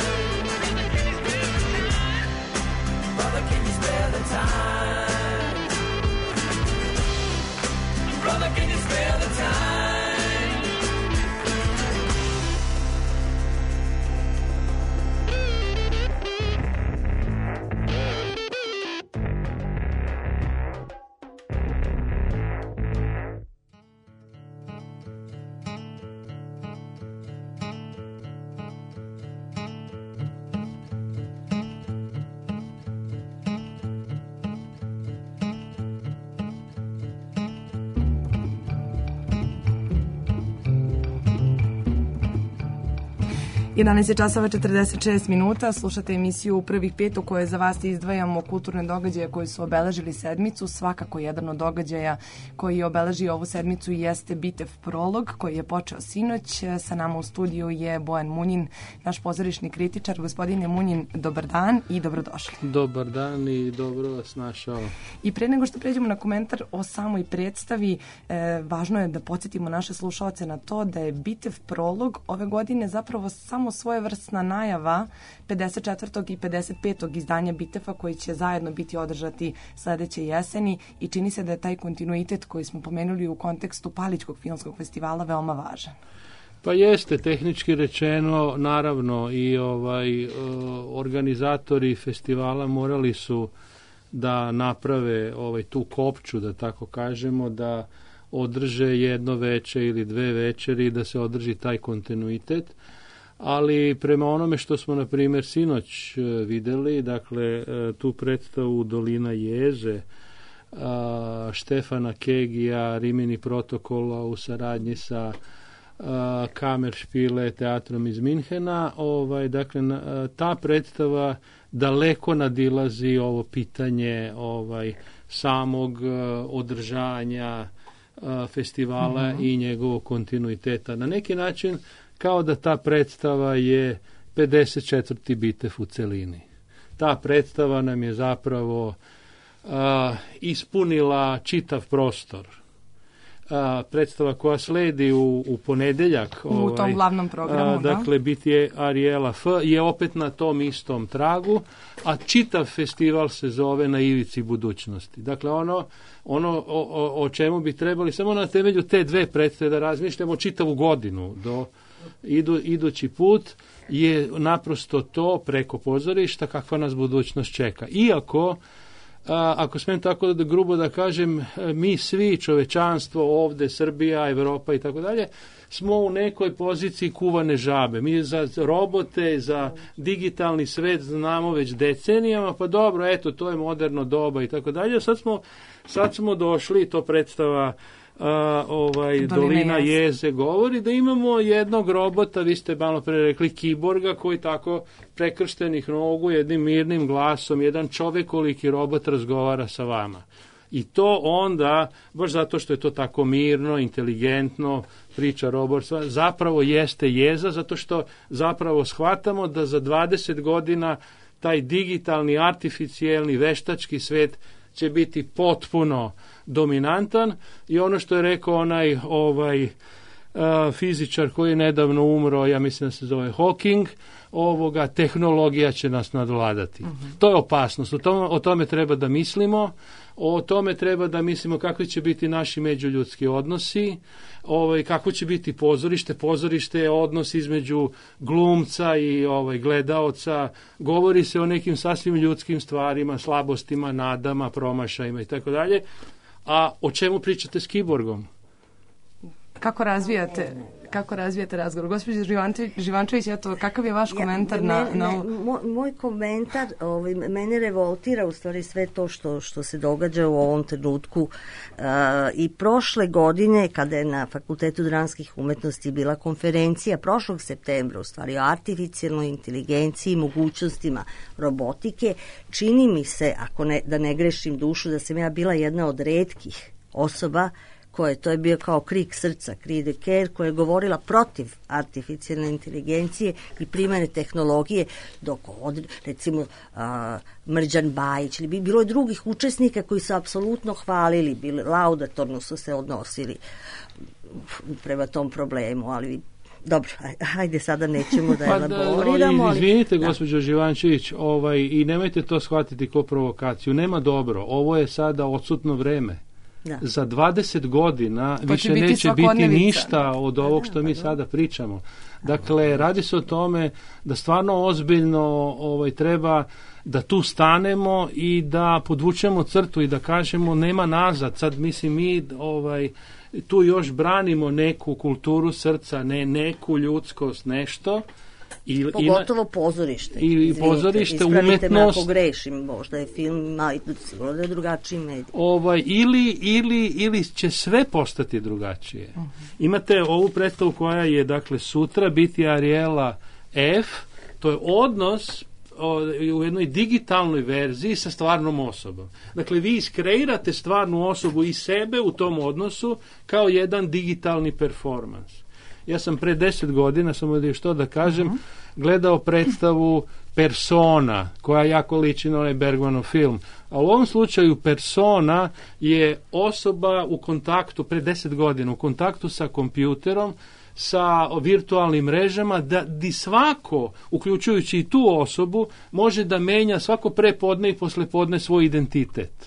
Brother, can you spare the time? Brother, can you spare the time? jedanaest časova četrdeset šest minuta, slušate emisiju u prvih pet u kojoj za vas izdvajamo kulturne događaje koji su obeležili sedmicu. Svakako jedan od događaja koji je obeležio ovu sedmicu jeste Bitev prolog koji je počeo sinoć. Sa nama u studiju je Bojan Munjin, naš pozorišni kritičar. Gospodine Munjin, dobar dan i dobrodošli. Dobar dan i dobro vas našao. I pre nego što pređemo na komentar o samoj predstavi, e, važno je da podsjetimo naše slušaoce na to da je Bitev prolog ove godine zapravo samo svojevrsna najava pedeset četvrtog i pedeset petog izdanja Bitefa koji će zajedno biti održati sledeće jeseni i čini se da je taj kontinuitet koji smo pomenuli u kontekstu Palićkog filmskog festivala veoma važan. Pa jeste, tehnički rečeno, naravno i ovaj organizatori festivala morali su da naprave ovaj, tu kopču, da tako kažemo, da održe jedno veče ili dve večeri, da se održi taj kontinuitet. Ali prema onome što smo, na primjer, sinoć videli, dakle, tu predstavu Dolina jeze, Štefana Kegija, Rimini protokola u saradnji sa Kameršpile teatrom iz Minhena, ovaj, dakle, ta predstava daleko nadilazi ovo pitanje ovaj, samog održanja festivala mm-hmm. i njegovog kontinuiteta. Na neki način kao da ta predstava je pedeset četvrti bitev u celini. Ta predstava nam je zapravo uh, ispunila čitav prostor. Uh, predstava koja sledi u, u ponedeljak u ovaj, tom glavnom programu, uh, dakle, biti je Ariela F, je opet na tom istom tragu, a čitav festival se zove Na ivici budućnosti. Dakle, ono, ono o, o, o čemu bi trebali samo na temelju te dve predstave da razmišljamo čitavu godinu do Idu, idući put je naprosto to preko pozorišta kakva nas budućnost čeka. Iako, a, ako smijem tako da grubo da kažem, mi svi, čovečanstvo ovde, Srbija, Evropa i tako dalje, smo u nekoj poziciji kuvane žabe. Mi za robote, za digitalni svet znamo već decenijama, pa dobro, eto, to je moderno doba i tako dalje. Sad smo, sad smo došli, to predstava Uh, ovaj, Dolina, Dolina jeze govori da imamo jednog robota, vi ste malo pre rekli kiborga, koji tako prekrštenih nogu jednim mirnim glasom, jedan čovekoliki robot razgovara sa vama. I to onda, baš zato što je to tako mirno, inteligentno, priča robot, zapravo jeste jeza, zato što zapravo shvatamo da za dvadeset godina taj digitalni, artificijelni, veštački svet će biti potpuno dominantan i ono što je rekao onaj ovaj uh, fizičar koji je nedavno umro, ja mislim da se zove Hawking, ovoga tehnologija će nas nadvladati. Uh-huh. To je opasnost, o tome, o tome treba da mislimo, o tome treba da mislimo kakvi će biti naši međuljudski odnosi, ovaj, kako će biti pozorište. Pozorište je odnos između glumca i ovaj, gledaoca, govori se o nekim sasvim ljudskim stvarima, slabostima, nadama, promašajima i tako dalje. A o čemu pričate s kiborgom? Kako razvijate, kako razvijate razgovor? Gospođa Živančević, eto, kakav je vaš komentar ja, ne, na... Ne, moj, moj komentar, ovaj, mene revoltira u stvari sve to što, što se događa u ovom trenutku. Uh, I prošle godine, kada je na Fakultetu dramskih umetnosti bila konferencija, prošlog septembra, u stvari o artificijalnoj inteligenciji i mogućnostima robotike, čini mi se, ako ne, da ne grešim dušu, da sam ja bila jedna od retkih osoba koje, to je bio kao krik srca, cri de care, koja je govorila protiv artificijalne inteligencije i primjene tehnologije, dok od, recimo uh, Mrđan Bajić, ili bi bilo je drugih učesnika koji su apsolutno hvalili, bili, laudatorno su se odnosili prema tom problemu, ali dobro, hajde sada nećemo da elaboriramo. Pa izvinite, gospođo Živančević, ovaj, i nemojte to shvatiti kao provokaciju, nema dobro, ovo je sada odsutno vreme. Da. Za dvadeset godina to više biti neće biti ništa od ovog što mi sada pričamo. Dakle, radi se o tome da stvarno ozbiljno ovaj, treba da tu stanemo i da podvučemo crtu i da kažemo nema nazad. Sad mislim mi ovaj, tu još branimo neku kulturu srca, ne neku ljudskost, nešto. I, pogotovo pozorište. I izvinite, pozorište, umetnost. Me ako grešim, možda je film, ali sigurno da je drugačiji medij. Ovaj, ili, ili, ili će sve postati drugačije. Uh-huh. Imate ovu predstavu koja je, dakle, sutra biti Ariela F, to je odnos o, u jednoj digitalnoj verziji sa stvarnom osobom. Dakle, vi iskreirate stvarnu osobu i sebe u tom odnosu kao jedan digitalni performans. Ja sam pre deset godina, samo da je što da kažem, uh-huh. gledao predstavu Persona, koja jako liči na onaj Bergmanov film. A u ovom slučaju Persona je osoba u kontaktu, pre deset godina, u kontaktu sa kompjuterom, sa virtualnim mrežama, da di svako, uključujući i tu osobu, može da menja svako prepodne i poslepodne svoj identitet.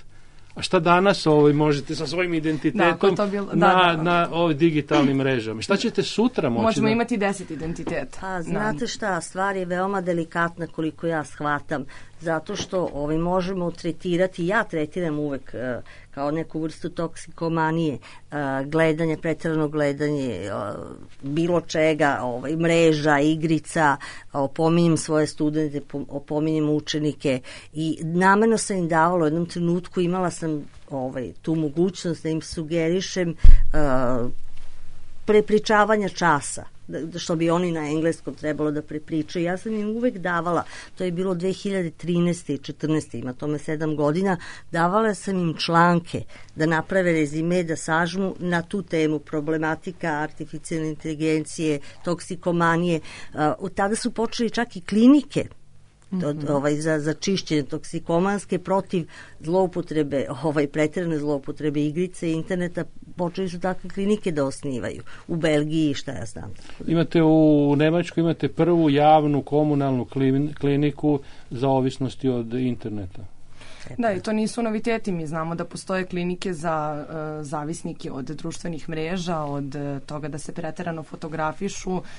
A šta danas ovaj, možete sa svojim identitetom da, bilo, da, na, da, da. na ovim digitalnim mrežama? Šta ćete sutra moći? Možemo da... imati deset identiteta. Pa, znate šta, stvar je veoma delikatna koliko ja shvatam, zato što ovaj, možemo tretirati, ja tretiram uvek uh, kao neku vrstu toksikomanije, uh, gledanje, pretjerano gledanje uh, bilo čega, ovaj, mreža, igrica, opominjem svoje studente, opominjem učenike i namerno sam im davala u jednom trenutku, imala sam ovaj, tu mogućnost da im sugerišem uh, prepričavanja časa, što bi oni na engleskom trebalo da prepričaju. Ja sam im uvek davala, to je bilo dve hiljade trinaeste i četrnaeste ima tome sedam godina, davala sam im članke da naprave rezime, da sažmu na tu temu problematika artificijalne inteligencije, toksikomanije. Od tada su počeli čak i klinike od, ovaj, za, za čišćenje toksikomanske protiv zloupotrebe, ovaj, pretjerane zloupotrebe igrice i interneta. Počeli su takve klinike da osnivaju u Belgiji, šta ja znam. Imate u Nemačkoj imate prvu javnu komunalnu kliniku za ovisnosti od interneta. Da, i to nisu noviteti. Mi znamo da postoje klinike za uh, zavisnike od društvenih mreža, od uh, toga da se preterano fotografišu uh,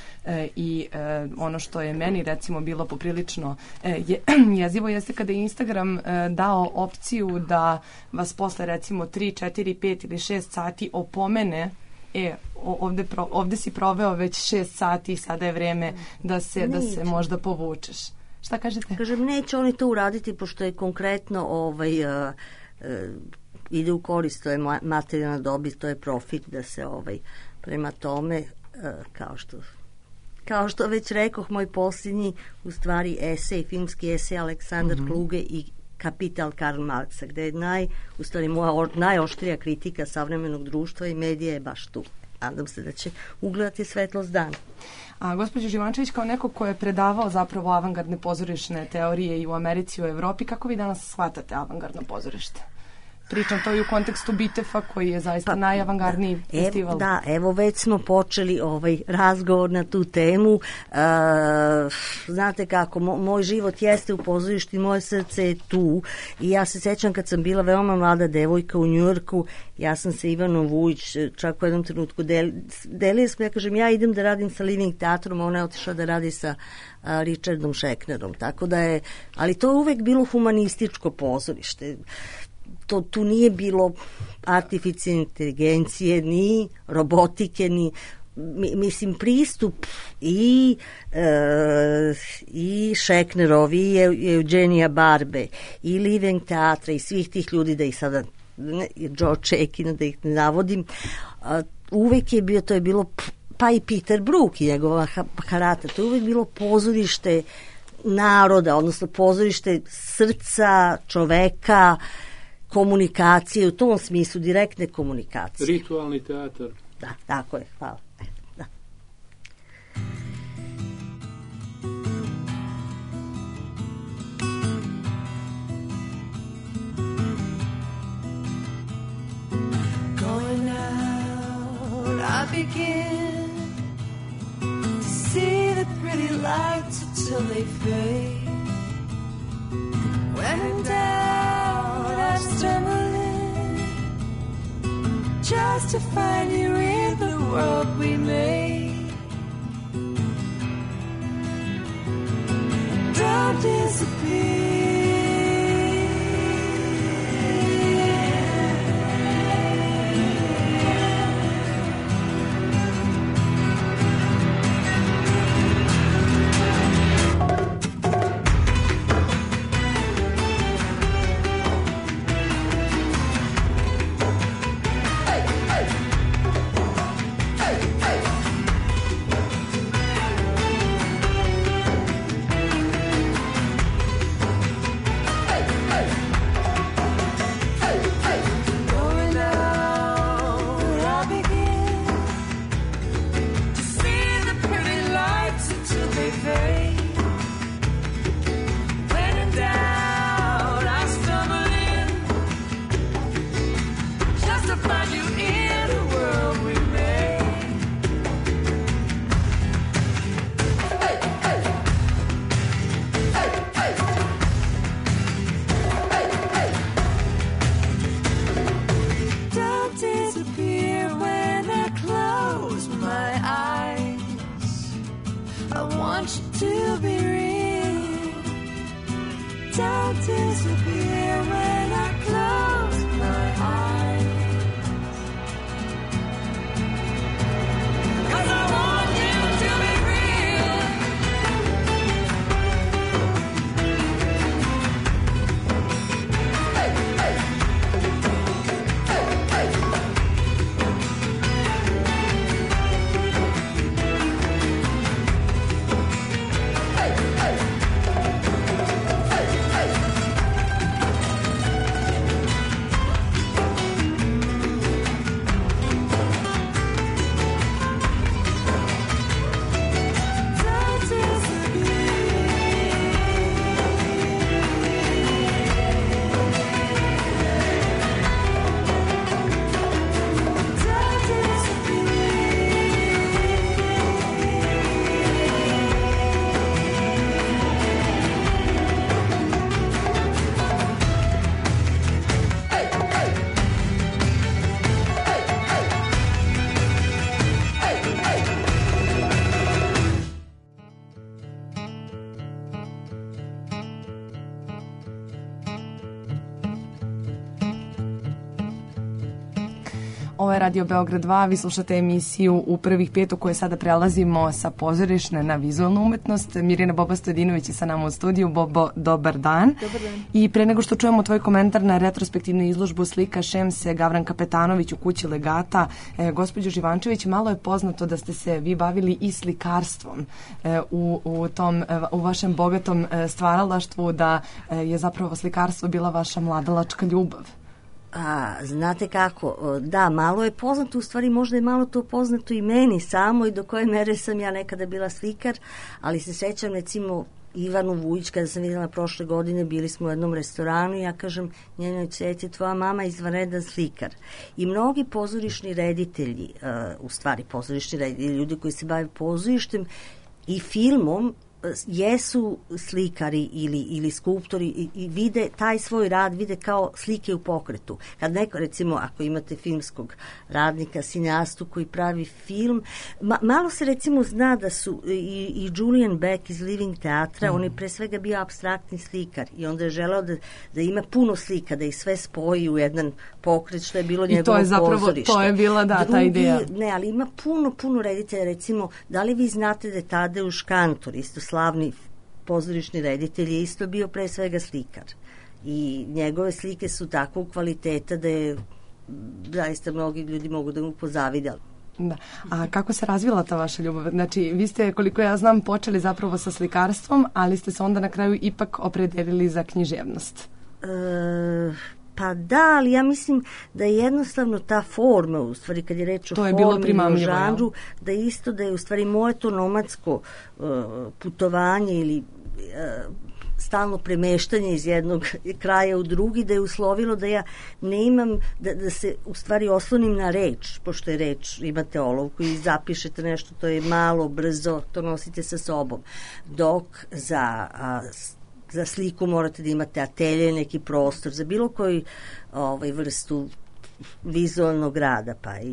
i uh, ono što je meni recimo bilo poprilično uh, je, jezivo jeste kada je Instagram uh, dao opciju da vas posle recimo tri, četiri, pet ili šest sati opomene e, ovde, pro, ovde si proveo već šest sati i sada je vreme da se, da se možda povučeš. Šta kažete? Kažem, neće oni to uraditi pošto je konkretno ovaj, uh, uh, ide u korist, to je materijalna dobit, to je profit da se ovaj, prema tome, uh, kao što kao što već rekoh, moj posljednji u stvari esej, filmski esej Aleksandar mm-hmm. Kluge i Kapital Karl Marksa, gde je naj, u stvari moja o, najoštrija kritika savremenog društva i medija je baš tu. Nadam se da će ugledati svetlost dana. A gospođo Živančević, kao neko ko je predavao zapravo avangardne pozorišne teorije i u Americi i u Evropi, kako vi danas shvatate avangardno pozorište? Pričam to i u kontekstu Bitefa koji je zaista pa, najavangardniji ev, festival. Da, evo već smo počeli ovaj razgovor na tu temu. Uh, znate kako, mo, moj život jeste u pozorištu i moje srce je tu. I ja se sećam kad sam bila veoma mlada devojka u Njujorku, ja sam se Ivanom Vujić čak u jednom trenutku del, delili smo, ja kažem, ja idem da radim sa Living teatrom, ona je otišla da radi sa uh, Richardom Schechnerom. Tako da je, ali to je uvek bilo humanističko pozorište. To, tu nije bilo artificijalne inteligencije, ni robotike, ni mislim pristup i e, i Schechnerovi i Eugenija Barbe i Living teatra i svih tih ljudi, da ih sada ne, George Chekina, da ih ne navodim, a, uvek je bio, to je bilo, pa i Peter Brook i njegova Harata, to je uvek bilo pozorište naroda, odnosno pozorište srca čoveka, komunikacije, u tom smislu direktne komunikacije. Ritualni teatar. Da, tako je, hvala. Da. Going out, I begin to see the pretty lights until they fade. When in doubt, I stumble in just to find you in the world we made. Don't disappear. want you to be real. Don't disappear when I close my eyes. 'Cause I want you to be real. Hey, hey. Hey, hey. Ovo je Radio Beograd dva, vi slušate emisiju U prvih pet u kojoj sada prelazimo sa pozorišne na vizualnu umetnost. Mirjana Boba Stojadinović je sa nama u studiju. Bobo, dobar dan. Dobar dan. I pre nego što čujemo tvoj komentar na retrospektivnu izložbu slika Šemse Gavran Kapetanović u kući Legata, e, gospođo Živančević, malo je poznato da ste se vi bavili i slikarstvom e, u, u, tom, e, u vašem bogatom e, stvaralaštvu, da e, je zapravo slikarstvo bila vaša mladalačka ljubav. A, znate kako, da, malo je poznato, u stvari možda je malo to poznato i meni samo i do koje mere sam ja nekada bila slikar, ali se sećam recimo Ivanu Vujić, kada sam vidjela prošle godine, bili smo u jednom restoranu i ja kažem njenoj ceci, tvoja mama je izvanredan slikar. I mnogi pozorišni reditelji, uh, u stvari pozorišni reditelji, ljudi koji se bave pozorištem i filmom, jesu slikari ili, ili skulptori i, i vide taj svoj rad, vide kao slike u pokretu. Kad neko, recimo, ako imate filmskog radnika, cineastu koji pravi film, ma, malo se recimo zna da su i, i Julian Beck iz Living teatra, mm. on je pre svega bio apstraktni slikar i onda je želeo da, da ima puno slika, da ih sve spoji u jedan pokret, što je bilo njegovo pozorište. I to je zapravo, pozorište. To je bila, da, Drugi, ta ideja. Ne, ali ima puno, puno reditelja, recimo, da li vi znate da je Tadeusz Kantor, isto slavni pozorišni reditelj, je isto bio pre svega slikar. I njegove slike su takvog kvaliteta da je zaista mnogi ljudi mogu da mu pozavide. Da. A kako se razvila ta vaša ljubav? Znači, vi ste, koliko ja znam, počeli zapravo sa slikarstvom, ali ste se onda na kraju ipak opredelili za književnost. E, pa da, ali ja mislim da je jednostavno ta forma, u stvari kad je reč o formi i o žanru, da je isto da je u stvari moje to nomadsko uh, putovanje ili uh, stalno premeštanje iz jednog kraja u drugi, da je uslovilo da ja ne imam, da, da se u stvari oslonim na reč, pošto je reč, imate olovku i zapišete nešto, to je malo, brzo, to nosite sa sobom. Dok za a, za sliku morate da imate atelje, neki prostor, za bilo koji ovaj, vrstu vizualnog rada, pa i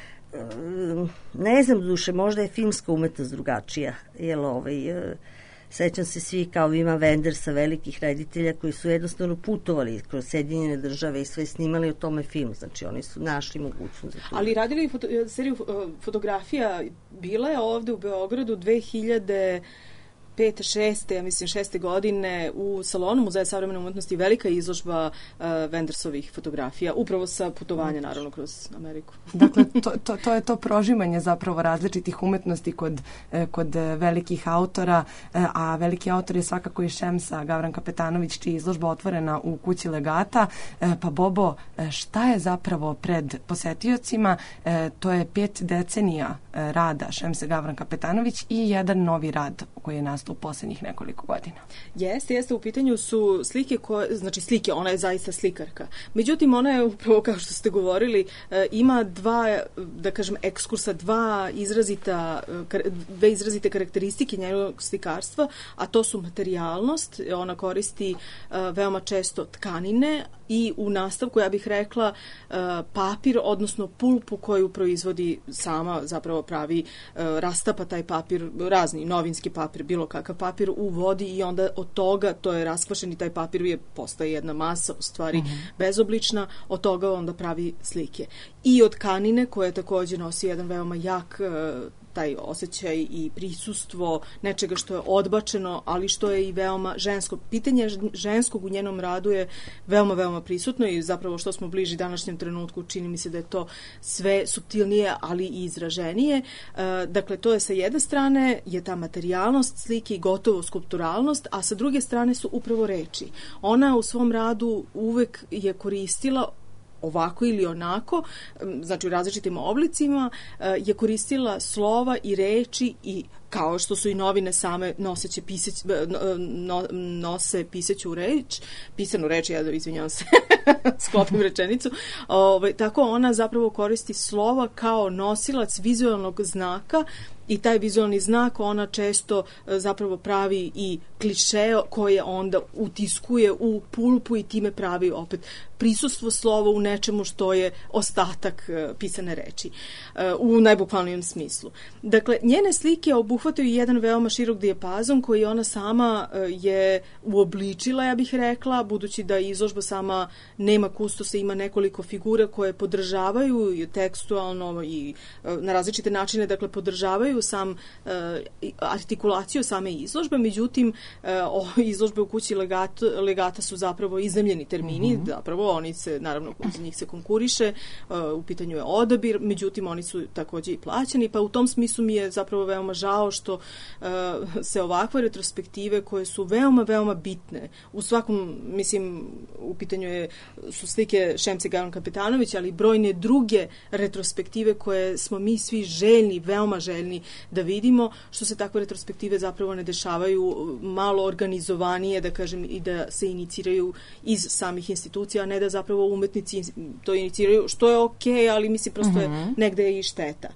ne znam duše, možda je filmska umetnost drugačija, jer ovaj, sećam se svi kao Vima Wendersa, velikih reditelja koji su jednostavno putovali kroz Sjedinjene države i sve snimali o tome film, znači oni su našli mogućnost. Ali radili foto, seriju fotografija, bila je ovde u Beogradu dve hiljade pete, šeste, ja mislim šeste godine u salonu Muzeja savremene umetnosti velika izložba uh, Wendersovih fotografija, upravo sa putovanja naravno kroz Ameriku. Dakle, to, to, to je to prožimanje zapravo različitih umetnosti kod, kod velikih autora, a veliki autor je svakako i Šemsa Gavran Kapetanović, čija je izložba otvorena u kući Legata. Pa Bobo, šta je zapravo pred posetiocima? To je pet decenija rada Šemse Gavran Kapetanović i jedan novi rad koji je nastupio nažalost u posljednjih nekoliko godina. Jeste, jeste, u pitanju su slike koje, znači slike, ona je zaista slikarka. Međutim, ona je upravo, kao što ste govorili, ima dva, da kažem, ekskursa, dva izrazita, dve izrazite karakteristike njenog slikarstva, a to su materijalnost. Ona koristi veoma često tkanine i u nastavku, ja bih rekla, papir, odnosno pulpu koju proizvodi sama, zapravo pravi, rastapa taj papir, razni novinski papir, bilo kakav papir u vodi i onda od toga, to je raskvašeni taj papir, je postaje jedna masa, u stvari mm-hmm. bezoblična, od toga onda pravi slike. I od tkanine, koja također nosi jedan veoma jak taj osjećaj i prisustvo nečega što je odbačeno, ali što je i veoma žensko. Pitanje ženskog u njenom radu je veoma, veoma prisutno i zapravo što smo bliži današnjem trenutku, čini mi se da je to sve suptilnije, ali i izraženije. Dakle, to je sa jedne strane je ta materijalnost slike i gotovo skulpturalnost, a sa druge strane su upravo reči. Ona u svom radu uvek je koristila ovako ili onako, znači u različitim oblicima, je koristila slova i reči i kao što su i novine same noseće pisać, no, nose pisaću reč, pisanu reč, ja izvinjavam se, sklopim rečenicu, Ove, tako ona zapravo koristi slova kao nosilac vizualnog znaka i taj vizualni znak ona često zapravo pravi i klišeo koje onda utiskuje u pulpu i time pravi opet prisustvo slova u nečemu što je ostatak pisane reči u najbukvalnijem smislu. Dakle, njene slike obuhvataju jedan veoma širok dijapazon koji ona sama je uobličila, ja bih rekla, budući da izložba sama nema kustosa, ima nekoliko figura koje podržavaju tekstualno i na različite načine, dakle, podržavaju sam artikulaciju same izložbe, međutim, izložbe u kući legata, legata su zapravo iznajmljeni termini, mm-hmm. zapravo oni se, naravno, za njih se konkuriše, u pitanju je odabir, međutim, oni su također i plaćeni, pa u tom smislu mi je zapravo veoma žao što se ovakve retrospektive koje su veoma, veoma bitne, u svakom, mislim, u pitanju je, su slike Šemse Garan Kapetanović, ali brojne druge retrospektive koje smo mi svi željni, veoma željni da vidimo, što se takve retrospektive zapravo ne dešavaju malo organizovanije, da kažem, i da se iniciraju iz samih institucija, a ne da zapravo umetnici to iniciraju, što je okej, ali mislim prosto je mm-hmm. negde i šteta.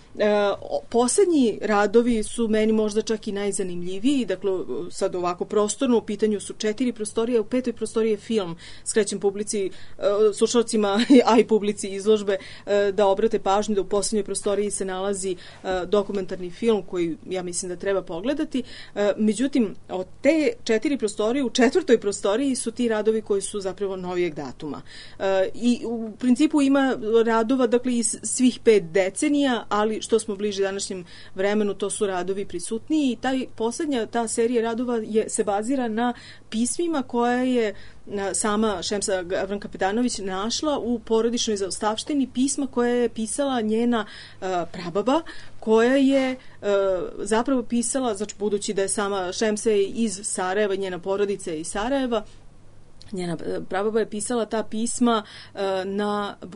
E, posljednji radovi su meni možda čak i najzanimljiviji, dakle sad ovako prostorno, u pitanju su četiri prostorije, u petoj prostoriji je film, skrećem publici, e, slušalcima, a i publici izložbe, e, da obrate pažnju da u posljednjoj prostoriji se nalazi e, dokumentarni film koji ja mislim da treba pogledati, e, međutim od te četiri prostorije, u četvrtoj prostoriji su ti radovi koji su zapravo novijeg datuma. E, i u principu ima radova, dakle, iz svih pet decenija, ali što smo bliži današnjem vremenu, to su radovi prisutniji i taj posljednja, ta serija radova je, se bazira na pismima koje je sama Šemsa Garan Kapetanović našla u porodičnoj zaostavštini, pisma koje je pisala njena uh, prababa, koja je uh, zapravo pisala, znači budući da je sama Šemsa iz Sarajeva, njena porodica je iz Sarajeva, njena prababa je pisala ta pisma uh, na uh,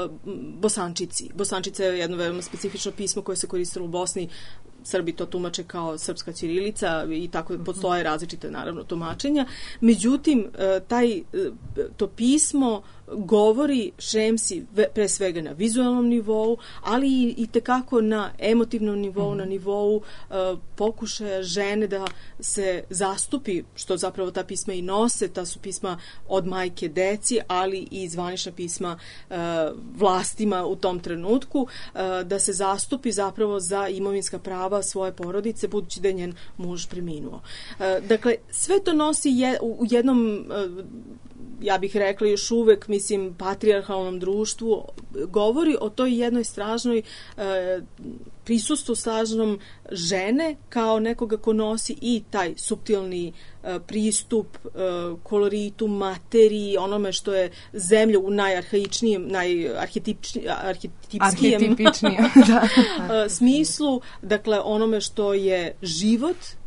bosančici. Bosančica je jedno veoma specifično pismo koje se koristilo u Bosni. Srbi to tumače kao srpska ćirilica i tako postoje različite, naravno, tumačenja. Međutim, taj, to pismo govori Šemsi pre svega na vizualnom nivou, ali i, i tekako na emotivnom nivou, mm. na nivou uh, pokušaja žene da se zastupi, što zapravo ta pisma i nose, ta su pisma od majke deci, ali i zvanična pisma uh, vlastima u tom trenutku, uh, da se zastupi zapravo za imovinska prava svoje porodice, budući da je njen muž preminuo. Uh, dakle, sve to nosi je, u, u jednom uh, ja bih rekla još uvek, mislim, patrijarhalnom društvu, govori o toj jednoj stražnoj e, prisustvu stražnom žene kao nekoga ko nosi i taj suptilni e, pristup e, koloritu, materiji, onome što je zemlja u najarhaičnijem, najarhetipskijem da. smislu, dakle onome što je život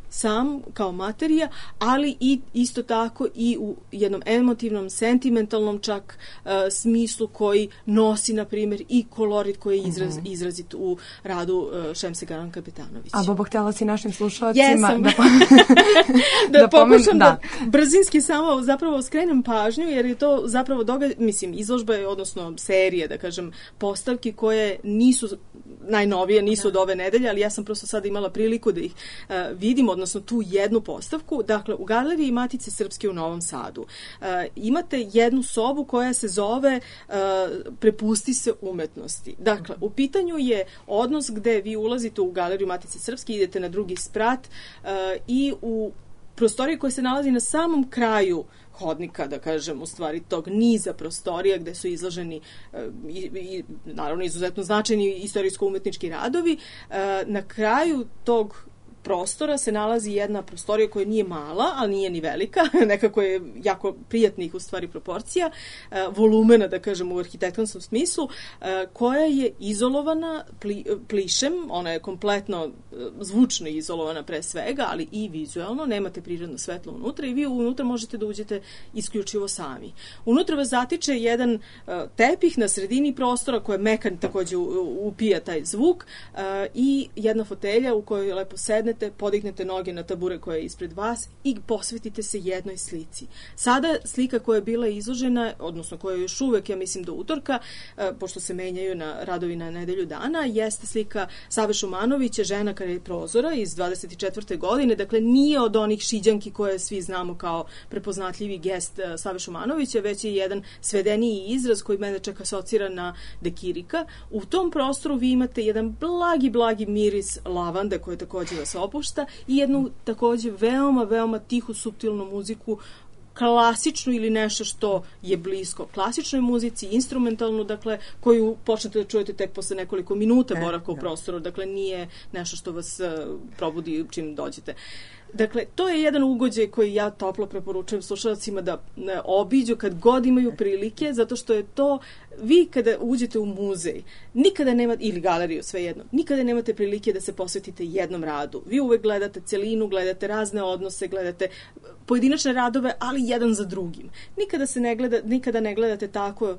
sam kao materija, ali i isto tako i u jednom emotivnom, sentimentalnom čak uh, smislu koji nosi, na primjer, i kolorit koji je izraz, mm-hmm. izrazit u radu uh, Šemse Garan Kapetanović. A Bobo, htjela si našim slušalcima Jesam. da, da, da pokušam da. da brzinski samo zapravo skrenem pažnju, jer je to zapravo događaj, mislim, izložba je, odnosno serije, da kažem, postavki koje nisu najnovije, nisu od ove nedelje, ali ja sam prosto sada imala priliku da ih uh, vidim, odnosno tu jednu postavku. Dakle, u Galeriji Matice Srpske u Novom Sadu uh, imate jednu sobu koja se zove uh, Prepusti se umetnosti. Dakle, u pitanju je odnos gde vi ulazite u Galeriju Matice Srpske, idete na drugi sprat uh, i u prostoriji koja se nalazi na samom kraju hodnika, da kažem, u stvari tog niza prostorija gde su izloženi e, i, i naravno izuzetno značajni istorijsko-umetnički radovi. E, na kraju tog prostora se nalazi jedna prostorija koja nije mala, ali nije ni velika, nekako je jako prijatnih u stvari proporcija, e, volumena, da kažem, u arhitektonskom smislu, e, koja je izolovana pli, plišem, ona je kompletno e, zvučno izolovana pre svega, ali i vizuelno, nemate prirodno svetlo unutra i vi unutra možete da uđete isključivo sami. Unutra vas zatiče jedan e, tepih na sredini prostora koja mekan takođe upija taj zvuk e, i jedna fotelja u kojoj lepo sednete, podignete noge na tabure koja je ispred vas i posvetite se jednoj slici. Sada slika koja je bila izložena, odnosno koja je još uvek, ja mislim, do utorka, e, pošto se menjaju na radovi na nedelju dana, jeste slika Save Šumanovića, Žena kraj prozora iz dvadeset četvrte godine. Dakle, nije od onih šiđanki koje svi znamo kao prepoznatljivi gest e, Save Šumanovića, već je jedan svedeniji izraz koji mene čak asocira na Dekirika. U tom prostoru vi imate jedan blagi, blagi miris lavande koji takođe vas opušta i jednu takođe veoma, veoma tihu, suptilnu muziku, klasičnu ili nešto što je blisko klasičnoj muzici, instrumentalnu, dakle, koju počnete da čujete tek posle nekoliko minuta boravka u prostoru, dakle, nije nešto što vas uh, probudi čim dođete. Dakle, to je jedan ugođaj koji ja toplo preporučujem slušalcima da ne, obiđu kad god imaju prilike, zato što je to, vi kada uđete u muzej, nikada nemate, ili galeriju, svejedno, nikada nemate prilike da se posvetite jednom radu. Vi uvek gledate celinu, gledate razne odnose, gledate pojedinačne radove, ali jedan za drugim. Nikada se ne gleda, nikada ne gledate tako uh,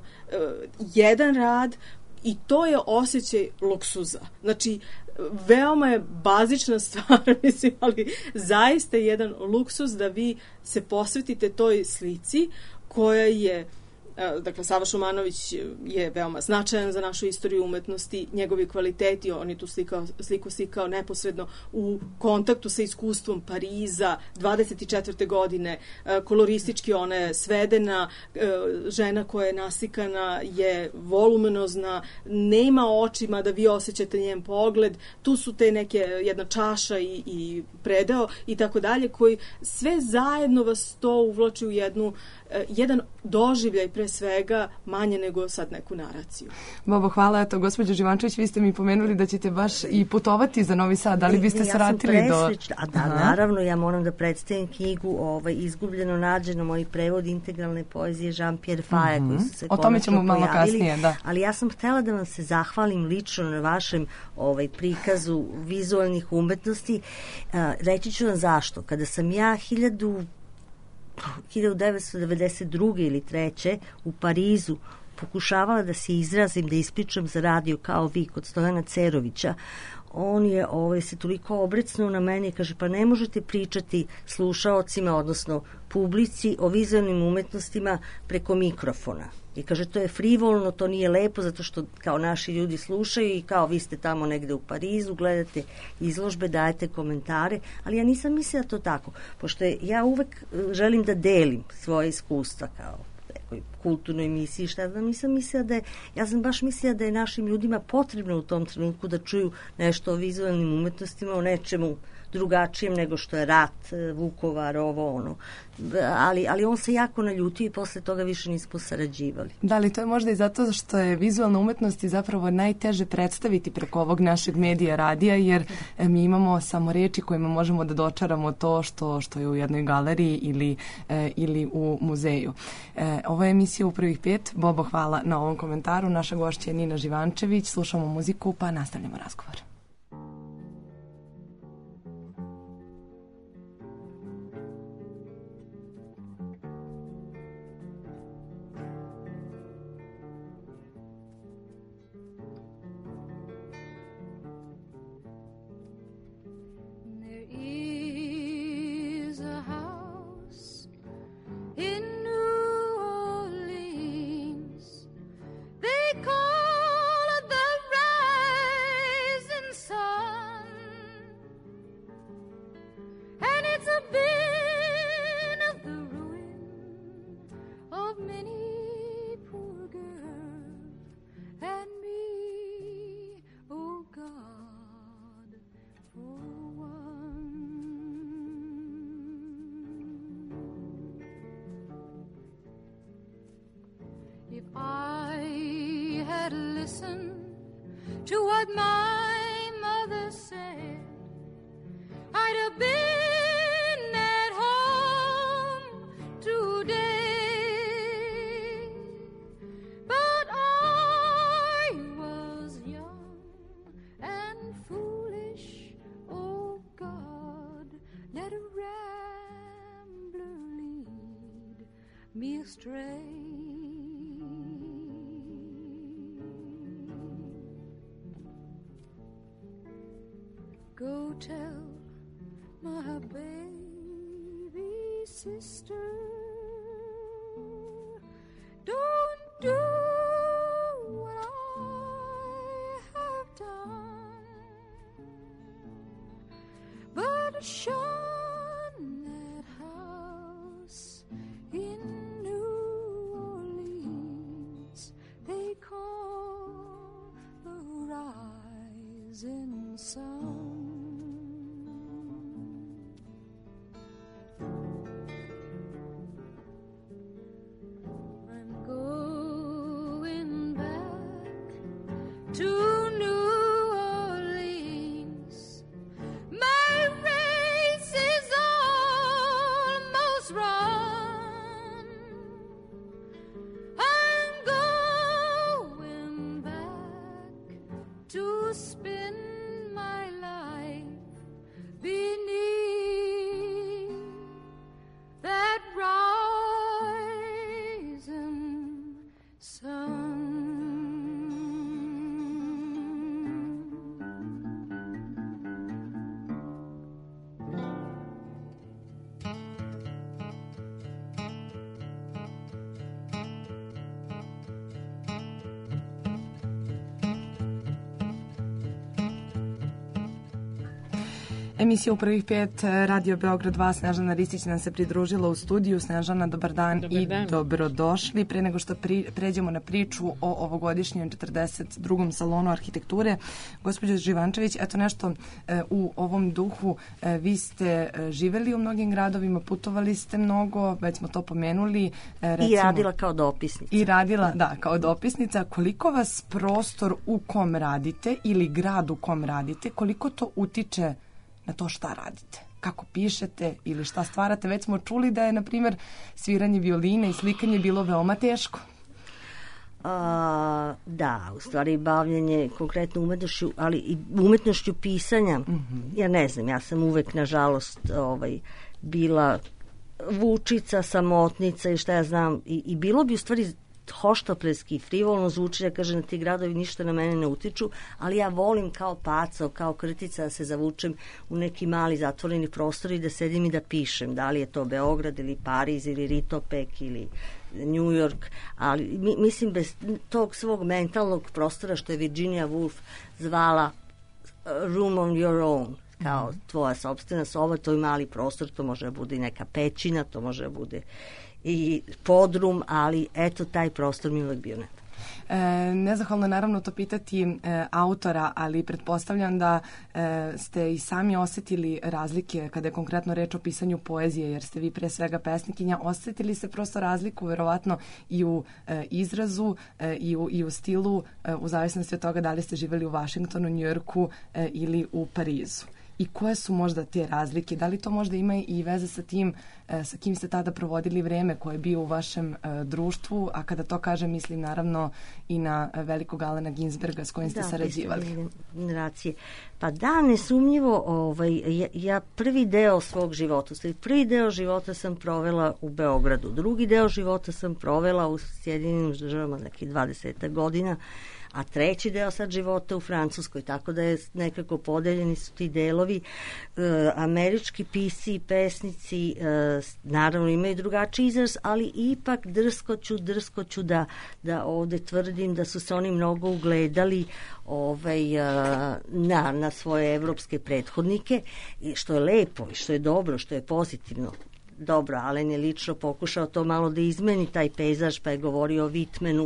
jedan rad i to je osjećaj luksuza. Znači, veoma je bazična stvar, mislim, ali zaista je jedan luksuz da vi se posvetite toj slici koja je, dakle, Sava Šumanović je veoma značajan za našu istoriju umetnosti, njegovi kvaliteti, on je tu slikao, sliku slikao neposredno u kontaktu sa iskustvom Pariza, dvadeset četvrte godine, koloristički ona je svedena, žena koja je naslikana je voluminozna, nema očima da vi osjećate njen pogled, tu su te neke, jedna čaša i, i predeo i tako dalje, koji sve zajedno vas to uvlači u jednu, jedan doživljaj pre svega, manje nego sad neku naraciju. Bobo, hvala. Eto, gospođo Živančević, vi ste mi pomenuli da ćete baš i putovati za Novi Sad. Da li biste se vratili do... Ja sam a da, Aha. naravno, ja moram da predstavim knjigu ovaj, Izgubljeno nađeno, moj prevod integralne poezije Jean-Pierre Faye, mm-hmm. koji su se o tome ćemo malo pojavili, kasnije, da. Ali ja sam htela da vam se zahvalim lično na vašem ovaj, prikazu vizualnih umetnosti. Uh, reći ću vam zašto. Kada sam ja hiljadu hiljadu devetsto devedeset druge ili treće u Parizu pokušavala da se izrazim, da ispričam za radio kao vi kod Stojana Cerovića, on je ovaj, se toliko obrecnuo na meni i kaže, pa ne možete pričati slušaocima, odnosno publici, o vizualnim umetnostima preko mikrofona. I kaže, to je frivolno, to nije lepo, zato što kao naši ljudi slušaju i kao vi ste tamo negde u Parizu, gledate izložbe, dajete komentare, ali ja nisam mislila to tako, pošto je, ja uvek želim da delim svoje iskustva kao nekoj kulturnoj emisiji, šta da nisam mislila da je, ja sam baš mislila da je našim ljudima potrebno u tom trenutku da čuju nešto o vizualnim umetnostima, o nečemu drugačijem nego što je rat, Vukovar, ovo, ono. Ali, ali on se jako naljutio i posle toga više nismo sarađivali. Da li to je možda i zato što je vizualna umetnost i zapravo najteže predstaviti preko ovog našeg medija radija, jer mi imamo samo reči kojima možemo da dočaramo to što, što je u jednoj galeriji ili, e, ili u muzeju. E, ovo je emisija U prvih pet. Bobo, hvala na ovom komentaru. Naša gošća je Nina Živančević. Slušamo muziku pa nastavljamo razgovor. It's a been of the ruin of many poor girls and me, oh God, for one. If I had listened to what my mother said, I'd have been at home today. But I was young and foolish, oh God, let a rambler lead me astray. Go tell my baby sister, don't do what I have done, but shun that house in New Orleans they call the rising sun. To New Orleans, my race is almost run. I'm going back to spend my life beneath that rising sun. Emisija u prvih pet Radio Beograd dva, Snežana Ristić nam se pridružila u studiju. Snežana, dobar dan dobar i dan. Dobrodošli. Pre nego što pri, pređemo na priču o ovogodišnjem četrdeset drugom salonu arhitekture, gospođo Živančević, eto nešto e, u ovom duhu. E, vi ste e, živeli u mnogim gradovima, putovali ste mnogo, već smo to pomenuli. E, recimo, I radila kao dopisnica. I radila, da, kao dopisnica. Koliko vas prostor u kom radite ili grad u kom radite, koliko to utiče na to šta radite, kako pišete ili šta stvarate? Već smo čuli da je, na primjer, sviranje violine i slikanje bilo veoma teško. A, da, u stvari bavljenje konkretno umetnošću, ali i umetnošću pisanja, mm-hmm. ja ne znam, ja sam uvek, nažalost, ovaj, bila vučica, samotnica i šta ja znam, i, i bilo bi u stvari hoštaplerski, frivolno zvuči, ja kažem da ti gradovi ništa na mene ne utiču, ali ja volim kao pacao, kao krtica da se zavučem u neki mali zatvoreni prostor i da sedim i da pišem, da li je to Beograd ili Pariz ili Ritopek ili New York, ali mi, mislim bez tog svog mentalnog prostora što je Virginia Woolf zvala room on your own, kao tvoja sopstvena soba, to je mali prostor, to može da bude i neka pećina, to može da bude i podrum, ali eto taj prostor mi uvek bio ne. E, nezahvalno naravno to pitati e, autora, ali pretpostavljam da e, ste i sami osetili razlike kada je konkretno reč o pisanju poezije, jer ste vi pre svega pesnikinja. Osetili ste prosto razliku verovatno i u e, izrazu e, i, u, i u stilu, e, u zavisnosti od toga da li ste živeli u Vašingtonu, Njujorku e, ili u Parizu. I koje su možda te razlike? Da li to možda ima i veze sa tim e, sa kim ste tada provodili vreme koje je bio u vašem e, društvu? A kada to kažem, mislim naravno i na velikog Alena Ginsberga s kojim ste da, sarađivali. Generacije. Pa da, nesumnjivo, ovaj, ja, ja prvi deo svog života, prvi deo života sam provela u Beogradu, drugi deo života sam provela u Sjedinjenim državama, neki dvadeset godina, a treći deo sad života u Francuskoj, tako da je nekako podeljeni su ti delovi. E, američki pisci i pesnici e, naravno imaju drugačiji izraz, ali ipak drskoću, drskoću da, da ovde tvrdim da su se oni mnogo ugledali ovaj, e, na, na svoje evropske prethodnike, što je lepo i što je dobro, što je pozitivno. Dobro, Alen je lično pokušao to malo da izmeni taj pejzaž, pa je govorio o Vitmenu.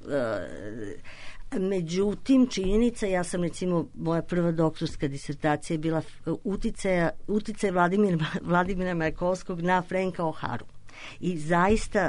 Međutim, činjenica, ja sam recimo, moja prva doktorska disertacija je bila uticaja, uticaj Vladimira, Vladimira Majakovskog na Franka O'Haru. I zaista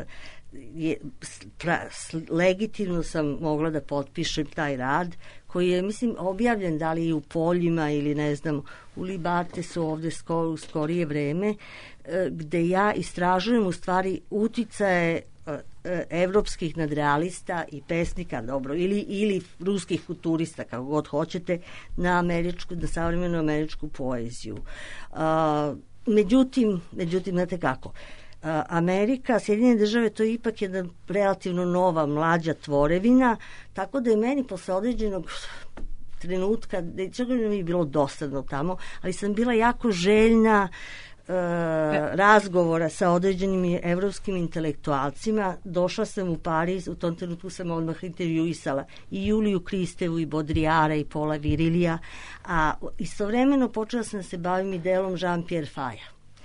je, pra, legitimno sam mogla da potpišem taj rad, koji je, mislim, objavljen da li u Poljima ili ne znam, u Libartesu ovde skoro, u skorije vreme, gde ja istražujem u stvari uticaje evropskih nadrealista i pesnika, dobro, ili, ili ruskih futurista, kako god hoćete, na američku, na savremenu američku poeziju. A, međutim, međutim, znate kako, a, Amerika, Sjedinjene države, to je ipak jedna relativno nova, mlađa tvorevina, tako da je meni posle određenog trenutka, čega mi je bilo dosadno tamo, ali sam bila jako željna Uh, razgovora sa određenim evropskim intelektualcima. Došla sam u Pariz, u tom trenutku sam odmah intervjuisala i Juliju Kristevu i Bodrijara i Pola Virilija, a istovremeno počela sam da se bavim i delom Jean-Pierre Faja,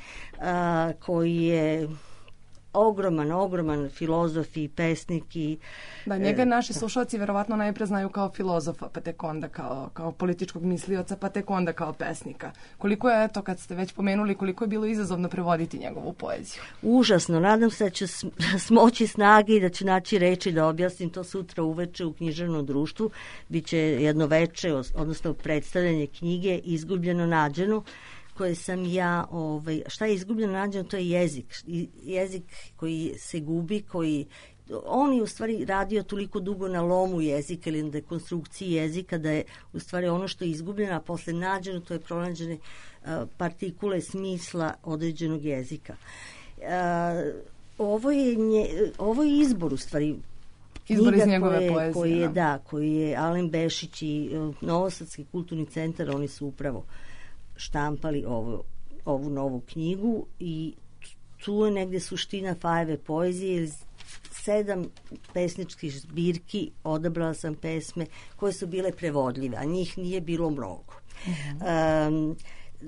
uh, koji je ogroman, ogroman filozof i pesnik i... Da, njega naši slušalci verovatno najpre znaju kao filozofa, pa tek onda kao, kao političkog mislioca, pa tek onda kao pesnika. Koliko je, eto, kad ste već pomenuli, koliko je bilo izazovno prevoditi njegovu poeziju? Užasno. Nadam se da ću smoći snage i da ću naći reči da objasnim to sutra uveče u književnom društvu. Biće jedno veče, odnosno predstavljanje knjige Izgubljeno nađeno, koje sam ja, ovaj, šta je izgubljeno nađeno, to je jezik. Jezik koji se gubi, koji, on je u stvari radio toliko dugo na lomu jezika ili na dekonstrukciji jezika, da je u stvari ono što je izgubljeno, a posle nađeno, to je pronađene uh, partikule smisla određenog jezika. Uh, ovo, je nje, ovo je izbor u stvari, izbor iz njegove koje, poezije. Koji je, da, koji je Alen Bešić i uh, Novosadski kulturni centar, oni su upravo štampali ovu, ovu novu knjigu i tu je negde suština Fajeve poezije. Sedam pesničkih zbirki, odabrala sam pesme koje su bile prevodljive, a njih nije bilo mnogo. Mm-hmm. Um,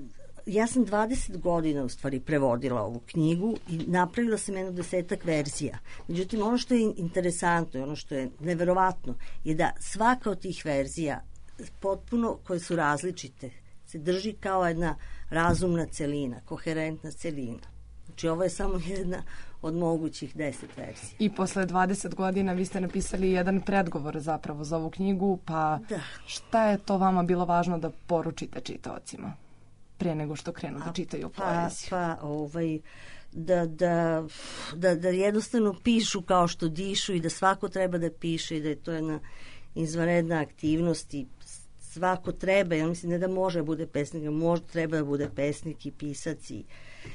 ja sam dvadeset godina u stvari prevodila ovu knjigu i napravila sam jedno desetak verzija. Međutim, ono što je interesantno i ono što je neverovatno je da svaka od tih verzija potpuno, koje su različite, se drži kao jedna razumna celina, koherentna celina. Znači, ovo je samo jedna od mogućih deset verzija. I posle dvadeset godina vi ste napisali jedan predgovor zapravo za ovu knjigu, pa da. Šta je to vama bilo važno da poručite čitaocima pre nego što krenu da čitaju poeziju? Pa, pa ovaj, da, da, da, da jednostavno pišu kao što dišu i da svako treba da piše i da je to jedna izvanredna aktivnost i svako treba, ja mislim ne da može da bude pesnik, možda treba da bude pesnik i pisac i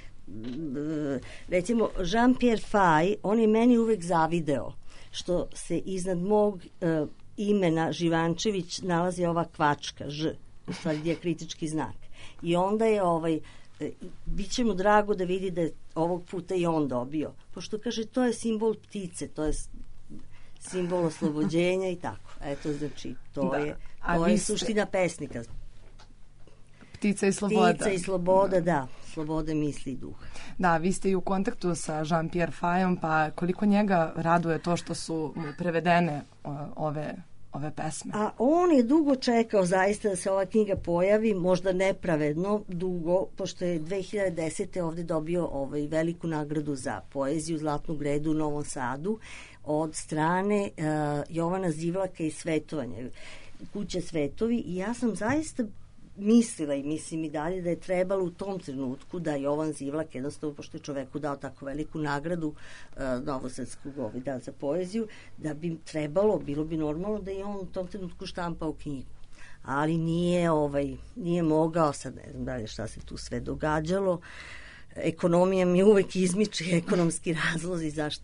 recimo Jean-Pierre Fay, on je meni uvek zavideo što se iznad mog uh, imena Živančević nalazi ova kvačka, Ž, u stvari dijakritički znak. I onda je ovaj, bit će mu drago da vidi da je ovog puta i on dobio. Pošto kaže, to je simbol ptice, to je simbol oslobođenja i tako. Eto, znači, to da. je, to je ste... suština pesnika. Ptica i sloboda. Ptica i sloboda, da. da. Slobode misli i duha. Da, vi ste i u kontaktu sa Jean-Pierre Fayom, pa koliko njega raduje to što su prevedene ove ove pesme? A on je dugo čekao zaista da se ova knjiga pojavi, možda nepravedno dugo, pošto je dve hiljade desete ovde dobio ovaj veliku nagradu za poeziju Zlatnu gredu u Novom Sadu od strane uh, Jovana Zivlaka i Svetovanja, Kuće Svetovi, i ja sam zaista mislila i mislim i dalje da je trebalo u tom trenutku da Jovan Zivlak, jednostavno pošto je čoveku dao tako veliku nagradu uh, novosadskog ovida za poeziju, da bi trebalo, bilo bi normalno da je on u tom trenutku štampao knjigu. Ali nije, ovaj, nije mogao, sad ne znam dalje šta se tu sve događalo. Ekonomija mi uvek izmiče, ekonomski razlozi zašto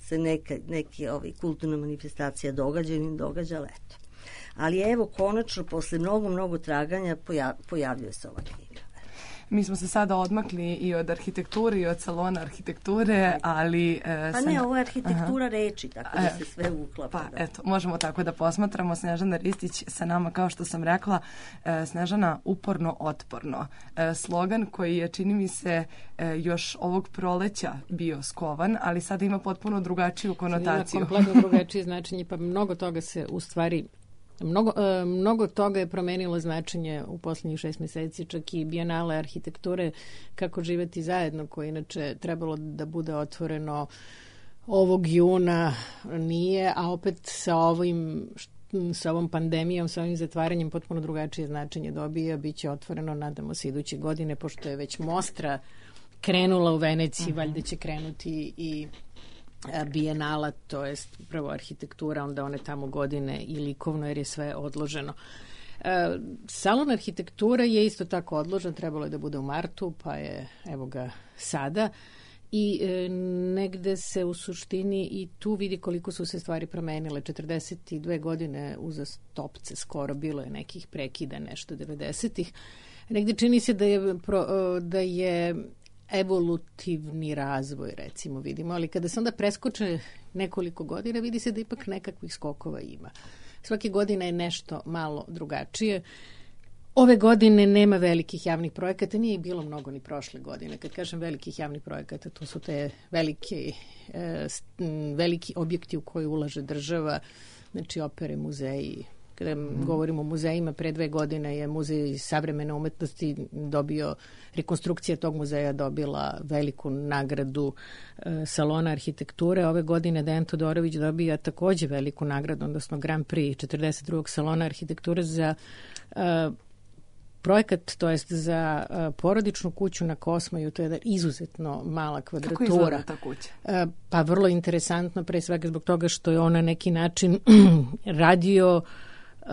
se neka, neki ovaj, kulturna manifestacija događa ili ne događa, ali eto. Ali evo, konačno, posle mnogo, mnogo traganja pojav, pojavljuje se ova knjiga. Mi smo se sada odmakli i od arhitekture i od salona arhitekture, ali... E, pa ne, ovo je arhitektura Aha. reči, tako da se sve uklapa. Pa da. eto, možemo tako da posmatramo. Snežana Ristić sa nama, kao što sam rekla, e, Snežana uporno otporno. E, slogan koji je, čini mi se, e, još ovog proleća bio skovan, ali sada ima potpuno drugačiju konotaciju. Ima kompletno drugačije značenje, pa mnogo toga se u stvari... Mnogo, e, mnogo toga je promenilo značenje u posljednjih šest meseci, čak i Bijenale arhitekture Kako živeti zajedno, koje inače trebalo da bude otvoreno ovog juna, nije, a opet sa ovim sa ovom pandemijom, sa ovim zatvaranjem potpuno drugačije značenje dobija, bit će otvoreno, nadamo se, iduće godine, pošto je već Mostra krenula u Veneciji, uh-huh. valjda će krenuti i Bijenala, to jest prvo arhitektura, onda one tamo godine i likovno, jer je sve odloženo. E, salon arhitektura je isto tako odložen, trebalo je da bude u martu, pa je evo ga sada. I e, negde se u suštini i tu vidi koliko su se stvari promenile. četrdeset dve godine uzastopce skoro, bilo je nekih prekida, nešto devedesetih. Negde čini se da je, pro, da je evolutivni razvoj, recimo, vidimo, ali kada se onda preskoče nekoliko godina, vidi se da ipak nekakvih skokova ima. Svake godine je nešto malo drugačije. Ove godine nema velikih javnih projekata, nije bilo mnogo ni prošle godine. Kad kažem velikih javnih projekata, to su te velike, e, veliki objekti u koje ulaže država, znači opere, muzeji. Kada mm. govorimo o muzejima, pre dve godine je Muzej savremene umetnosti dobio, rekonstrukcija tog muzeja dobila veliku nagradu e, salona arhitekture. Ove godine Dejan Todorović dobija takođe veliku nagradu, odnosno Grand Prix četrdeset drugog salona arhitekture za e, projekat, to jest za uh, porodičnu kuću na Kosmaju. To je jedna izuzetno mala kvadratura. Kako izgleda ta kuća? Uh, pa vrlo interesantno, pre svega zbog toga što je on na neki način radio uh,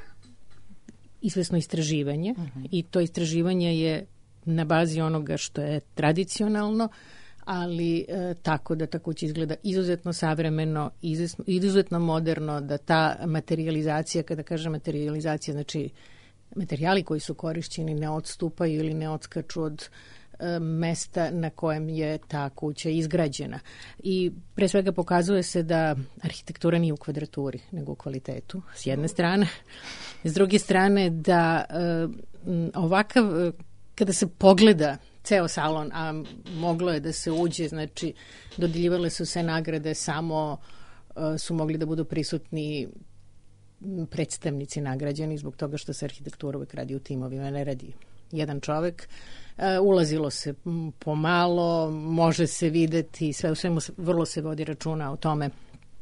izvesno istraživanje uh-huh. i to istraživanje je na bazi onoga što je tradicionalno, ali uh, tako da ta kuća izgleda izuzetno savremeno, izuzetno, izuzetno moderno, da ta materializacija, kada kažem materializacija, znači materijali koji su korišćeni ne odstupaju ili ne odskaču od e, mesta na kojem je ta kuća izgrađena. I pre svega pokazuje se da arhitektura nije u kvadraturi, nego u kvalitetu, s jedne strane. S druge strane, da e, ovakav, kada se pogleda ceo salon, a moglo je da se uđe, znači dodeljivale su se nagrade, samo e, su mogli da budu prisutni predstavnici nagrađeni zbog toga što se arhitektura uvek radi u timovima, ne radi jedan čovek. E, ulazilo se pomalo, može se videti, sve u svemu vrlo se vodi računa o tome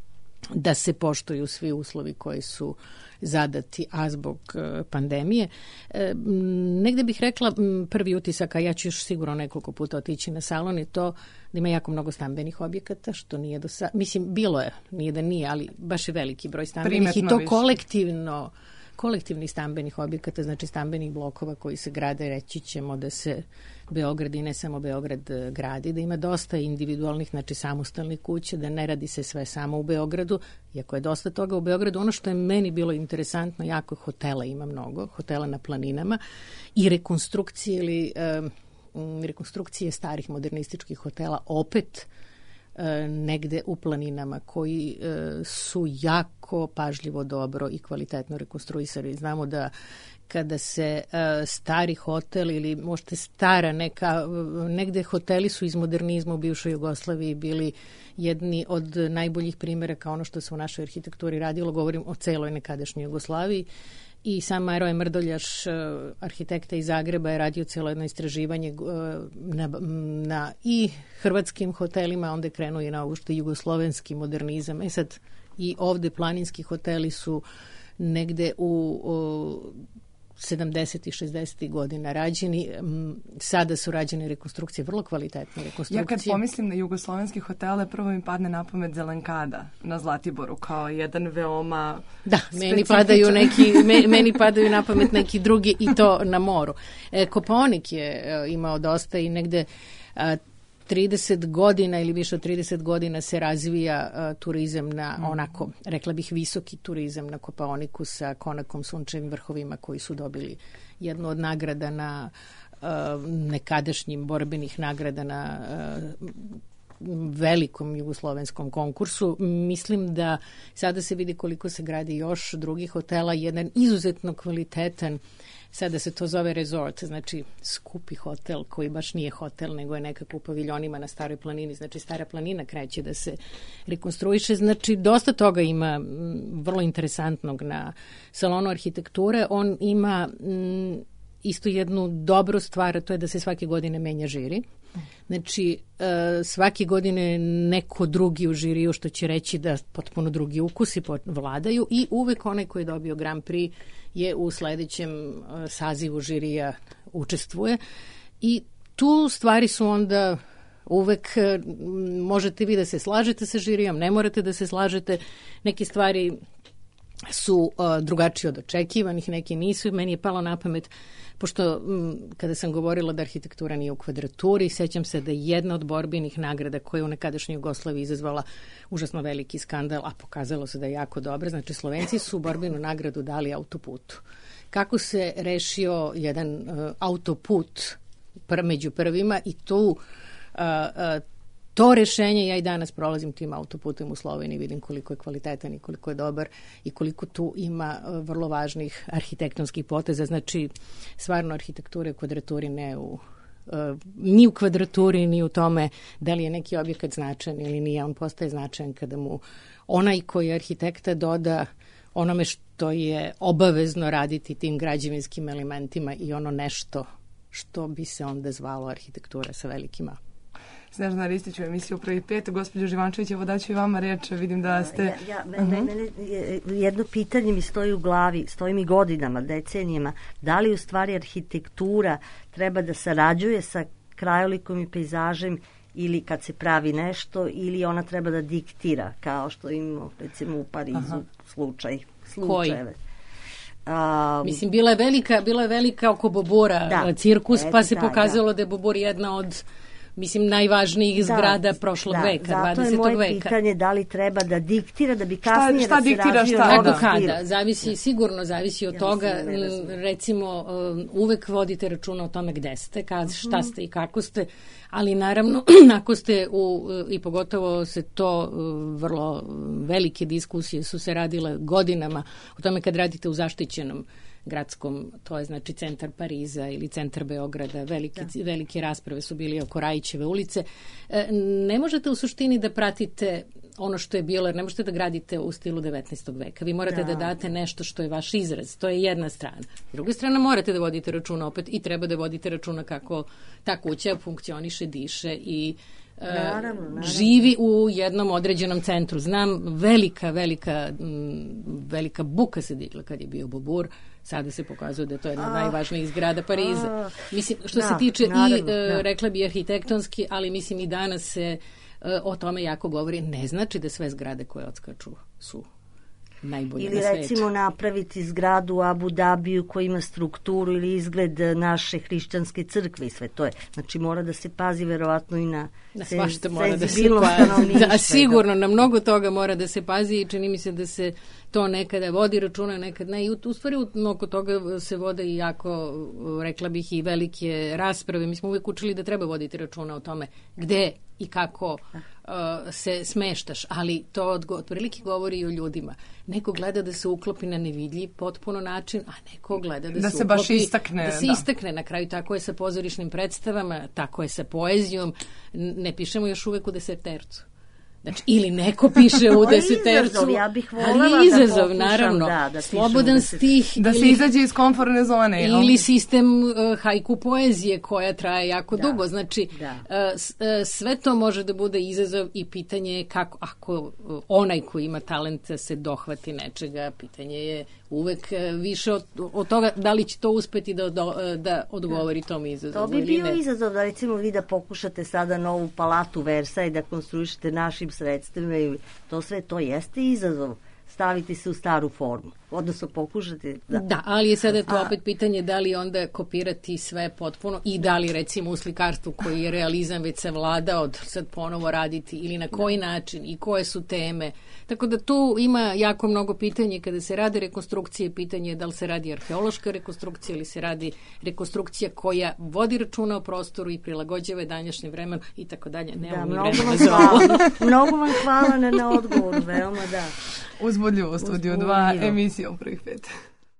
da se poštuju svi uslovi koji su zadati, a zbog e, pandemije. E, negde bih rekla prvi utisak, a ja ću još sigurno nekoliko puta otići na salon, je to da ima jako mnogo stambenih objekata, što nije do sada, mislim, bilo je, nije da nije, ali baš je veliki broj stambenih Primetno i to više. kolektivno, kolektivnih stambenih objekata, znači stambenih blokova koji se grade, reći ćemo da se Beograd i ne samo Beograd gradi, da ima dosta individualnih, znači samostalnih kuća, da ne radi se sve samo u Beogradu, iako je dosta toga u Beogradu. Ono što je meni bilo interesantno, jako hotela ima mnogo, hotela na planinama i rekonstrukcije ili um, rekonstrukcije starih modernističkih hotela opet uh, negde u planinama koji uh, su jako pažljivo, dobro i kvalitetno rekonstruisani. Znamo da kada se uh, stari hotel ili možda stara neka, negde hoteli su iz modernizma u bivšoj Jugoslaviji bili jedni od najboljih primjera kao ono što se u našoj arhitekturi radilo, govorim o celoj nekadašnjoj Jugoslaviji. I sam Maroje Mrdoljaš, arhitekta iz Zagreba, je radio cijelo jedno istraživanje na, na i hrvatskim hotelima, onda je krenuo i na uopšte jugoslovenski modernizam. E sad, i ovde planinski hoteli su negde u, u sedamdesetih, šezdesetih godina rađeni. Sada su rađene rekonstrukcije, vrlo kvalitetne rekonstrukcije. Ja kad pomislim na jugoslovenski hotele, prvo mi padne na pamet Zelenkada na Zlatiboru, kao jedan veoma Da, meni padaju, neki, meni padaju na pamet neki drugi i to na moru. E, Kopaonik je e, imao dosta i negde a, trideset godina ili više od trideset godina se razvija uh, turizam na Mhm. onako, rekla bih, visoki turizam na Kopaoniku sa Konakom, Sunčevim vrhovima koji su dobili jednu od nagrada na uh, nekadašnjim borbenih nagrada na uh, velikom jugoslovenskom konkursu. Mislim da sada se vidi koliko se gradi još drugih hotela, jedan izuzetno kvalitetan, sada se to zove resort, znači skupi hotel koji baš nije hotel, nego je nekako u paviljonima na Staroj planini, znači Stara planina kreće da se rekonstruiše, znači dosta toga ima vrlo interesantnog na salonu arhitekture. On ima m, isto jednu dobru stvar, a to je da se svake godine menja žiri. Znači, e, svake godine neko drugi u žiriju, što će reći da potpuno drugi ukusi vladaju i uvek onaj koji je dobio Grand Prix je u sledećem e, sazivu žirija učestvuje. I tu stvari su onda uvek, e, možete vi da se slažete sa žirijom, ne morate da se slažete, neke stvari su uh, drugačije od očekivanih, neki nisu. Meni je palo na pamet, pošto m, kada sam govorila da arhitektura nije u kvadraturi, sećam se da je jedna od borbenih nagrada koja je u nekadašnjoj Jugoslaviji izazvala užasno veliki skandal, a pokazalo se da je jako dobra. Znači, Slovenci su borbenu nagradu dali autoputu. Kako se rešio jedan uh, autoput pr među prvima i tu uh, uh, to rešenje, ja i danas prolazim tim autoputem u Sloveniji, vidim koliko je kvalitetan i koliko je dobar i koliko tu ima vrlo važnih arhitektonskih poteza. Znači, stvarno arhitektura u kvadraturi ne u, uh, ni u kvadraturi, ni u tome da li je neki objekat značajan ili nije. On postaje značajan kada mu onaj koji je arhitekta doda onome što je obavezno raditi tim građevinskim elementima i ono nešto što bi se onda zvalo arhitektura sa velikim A. Snežana Ristić u emisiju Prvi pet. Gospođo Živančević, evo daću i vama reč, vidim da ste... Ja, ja, mene, mene, jedno pitanje mi stoji u glavi, stoji mi godinama, decenijama, da li u stvari arhitektura treba da sarađuje sa krajolikom i pejzažem ili kad se pravi nešto, ili ona treba da diktira, kao što imamo recimo u Parizu Aha. slučaj, slučajeve. Um, Mislim, bila je velika, bila je velika oko Bobora da, cirkus, pa se pokazalo da. da je Bobor jedna od mislim, najvažnijih zgrada da, prošlog da, veka, dvadesetog veka. Zato je moje pitanje da li treba da diktira, da bi kasnije šta, šta da se diktira, razvio šta? novi Kako stil. kada, zavisi, sigurno zavisi od ja toga, ne recimo, uvek vodite računa o tome gde ste, kad, šta ste i kako ste, ali naravno, ako ste, u, i pogotovo se to, vrlo velike diskusije su se radile godinama, o tome kad radite u zaštićenom gradskom, to je znači centar Pariza ili centar Beograda, velike, da. velike rasprave su bili oko Rajićeve ulice. Ne možete u suštini da pratite ono što je bilo, jer ne možete da gradite u stilu devetnaestog veka. Vi morate da, da date nešto što je vaš izraz. To je jedna strana. Druga strana, morate da vodite računa opet i treba da vodite računa kako ta kuća funkcioniše, diše i Naravno, naravno. živi u jednom određenom centru. Znam, velika, velika, velika buka se digla kad je bio Bobur. Sada se pokazuje da je to jedna od najvažnijih zgrada Pariza. Mislim, što da, se tiče naravno, i, da. rekla bi, arhitektonski, ali mislim i danas se o tome jako govori. Ne znači da sve zgrade koje odskaču su najbolje ili na svetu. Ili recimo napraviti zgradu u Abu Dabiju koja ima strukturu ili izgled naše hrišćanske crkve i sve to je. Znači mora da se pazi verovatno i na da, sen, svašta mora da se pazi. Da, sigurno, na mnogo toga mora da se pazi i čini mi se da se to nekada vodi računa, nekad ne. I u, u stvari u mnogo toga se vode i jako, rekla bih, i velike rasprave. Mi smo uvijek učili da treba voditi računa o tome gde i kako uh, se smeštaš, ali to od, otprilike govori i o ljudima. Neko gleda da se uklopi na nevidljiv potpuno način, a neko gleda da, da se, se uklopi, baš istakne. Da se da. istakne. Na kraju tako je sa pozorišnim predstavama, tako je sa poezijom. Ne pišemo još uvek u desetercu. Znači, ili neko piše u desetercu, izazov, ja bih ali je izazov, da pokušam, naravno, da, da slobodan stih. Da ili, se izađe iz komfortne zone. Ili jel? Sistem uh, haiku poezije koja traje jako da, dugo. Znači, da. uh, s, uh, sve to može da bude izazov i pitanje je kako, ako uh, onaj koji ima talenta se dohvati nečega, pitanje je uvek uh, više od, od toga da li će to uspeti da, da, da odgovori tom izazovu. To bi bio izazov da recimo vi da pokušate sada novu palatu Versailles da konstruišete našim sredstvima i to sve, to jeste izazov staviti se u staru formu. Odnosno pokušati da... Da, ali je sada to A- opet pitanje da li onda kopirati sve potpuno i da li recimo u slikarstvu koji je realizam već se vladao sad ponovo raditi ili na koji način i koje su teme. Tako da tu ima jako mnogo pitanje kada se rade rekonstrukcije, pitanje je da li se radi arheološka rekonstrukcija ili se radi rekonstrukcija koja vodi računa o prostoru i prilagođava danjašnjem vremenu i tako dalje. Da, Nemamo ni mnogo vremena vam za ovo. hvala. Mnogo vam hvala na, na odgovoru, veoma da. Uzbudljivo, Studio dva, emisija u prvih pet.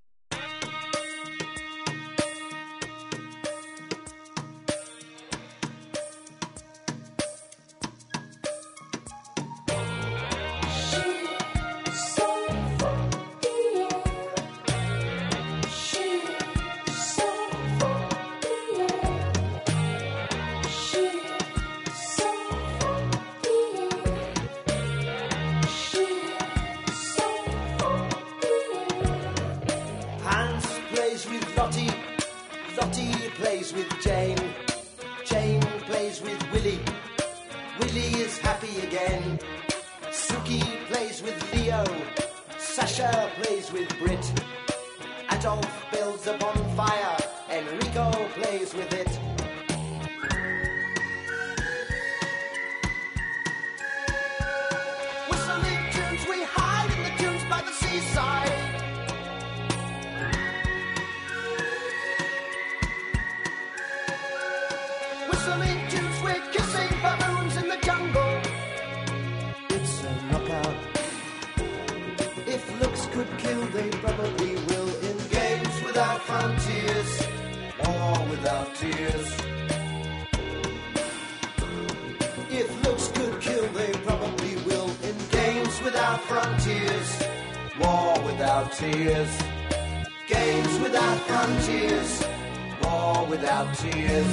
Hans plays with Lottie, Lottie plays with Jane, Jane plays with Willie, Willie is happy again. Suki plays with Leo, Sasha plays with Brit, Adolf builds a bonfire, Enrico plays with it. Whistling tunes, we hide in the dunes by the seaside. Whistling tunes, we're kissing baboons in the jungle. It's a knockout. If looks could kill, they probably will. In games without frontiers, war without tears. If looks could kill, they probably will. In games without frontiers, war without tears. Games without frontiers, war without tears.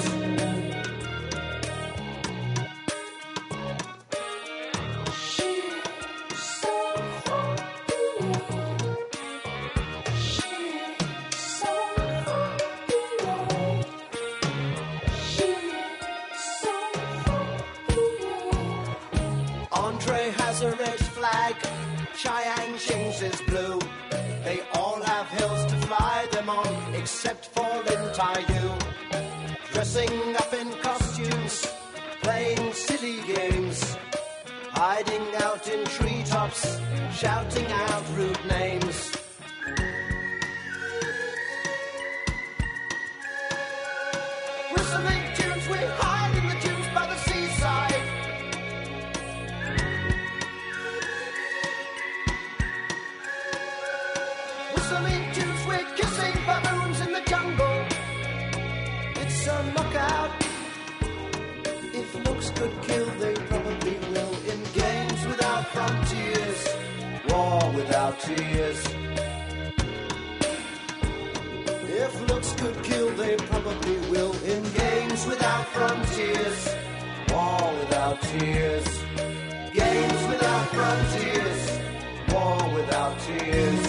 Andre has a red flag, Cheyenne Shings is blue. They all have hills to fly them on, except for Lin Taiyu. Dressing up in costumes, playing silly games, hiding out in treetops, shouting out rude names. Whistling tunes, we hide in the dunes by the seaside. Whistling tunes, we're kissing baboons in the jungle. It's a knockout. If looks could kill, they probably will. In games without frontiers, war without tears. If looks could kill, they probably will. In games without frontiers, war without tears. Games without frontiers, war without tears.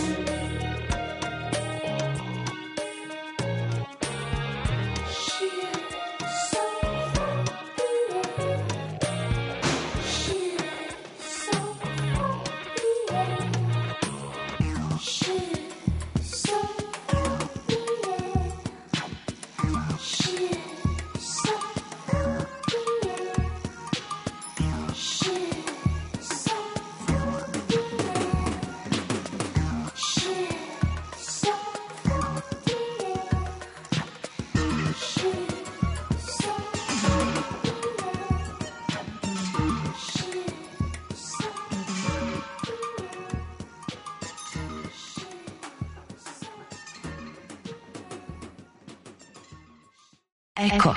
Eko.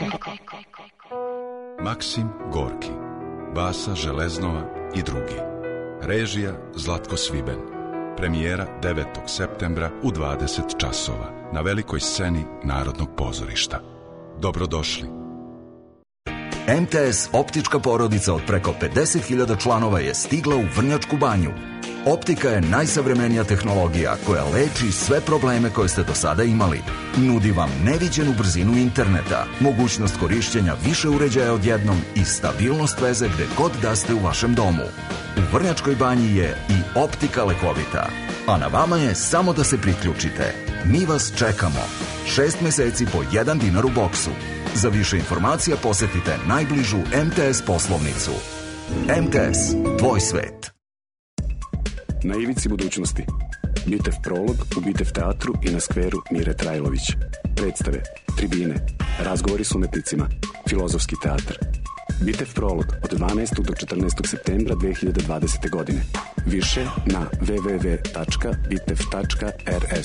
Maksim Gorki, Basa Železnova i drugi. Režija Zlatko Sviben. Premijera devetog septembra u dvadeset časova na velikoj sceni Narodnog pozorišta. Dobrodošli. M T S optička porodica od preko pedeset hiljada članova je stigla u Vrnjačku banju. Optika je najsavremenija tehnologija koja leči sve probleme koje ste do sada imali. Nudi vam neviđenu brzinu interneta, mogućnost korišćenja više uređaja odjednom i stabilnost veze gde god da ste u vašem domu. U Vrnjačkoj Banji je i Optika lekovita, a na vama je samo da se priključite. Mi vas čekamo. Šest meseci po jedan dinar u boksu. Za više informacija posetite najbližu M T S poslovnicu. M T S, tvoj svet. Na ivici budućnosti. Bitev prolog u Bitev teatru i na skveru Mire Trajlović. Predstave, tribine, razgovori s umetnicima, filozofski teatr. Bitev prolog od dvanaestog do četrnaestog septembra dve hiljade dvadesete. godine. Više na w w w tačka bitev tačka r s.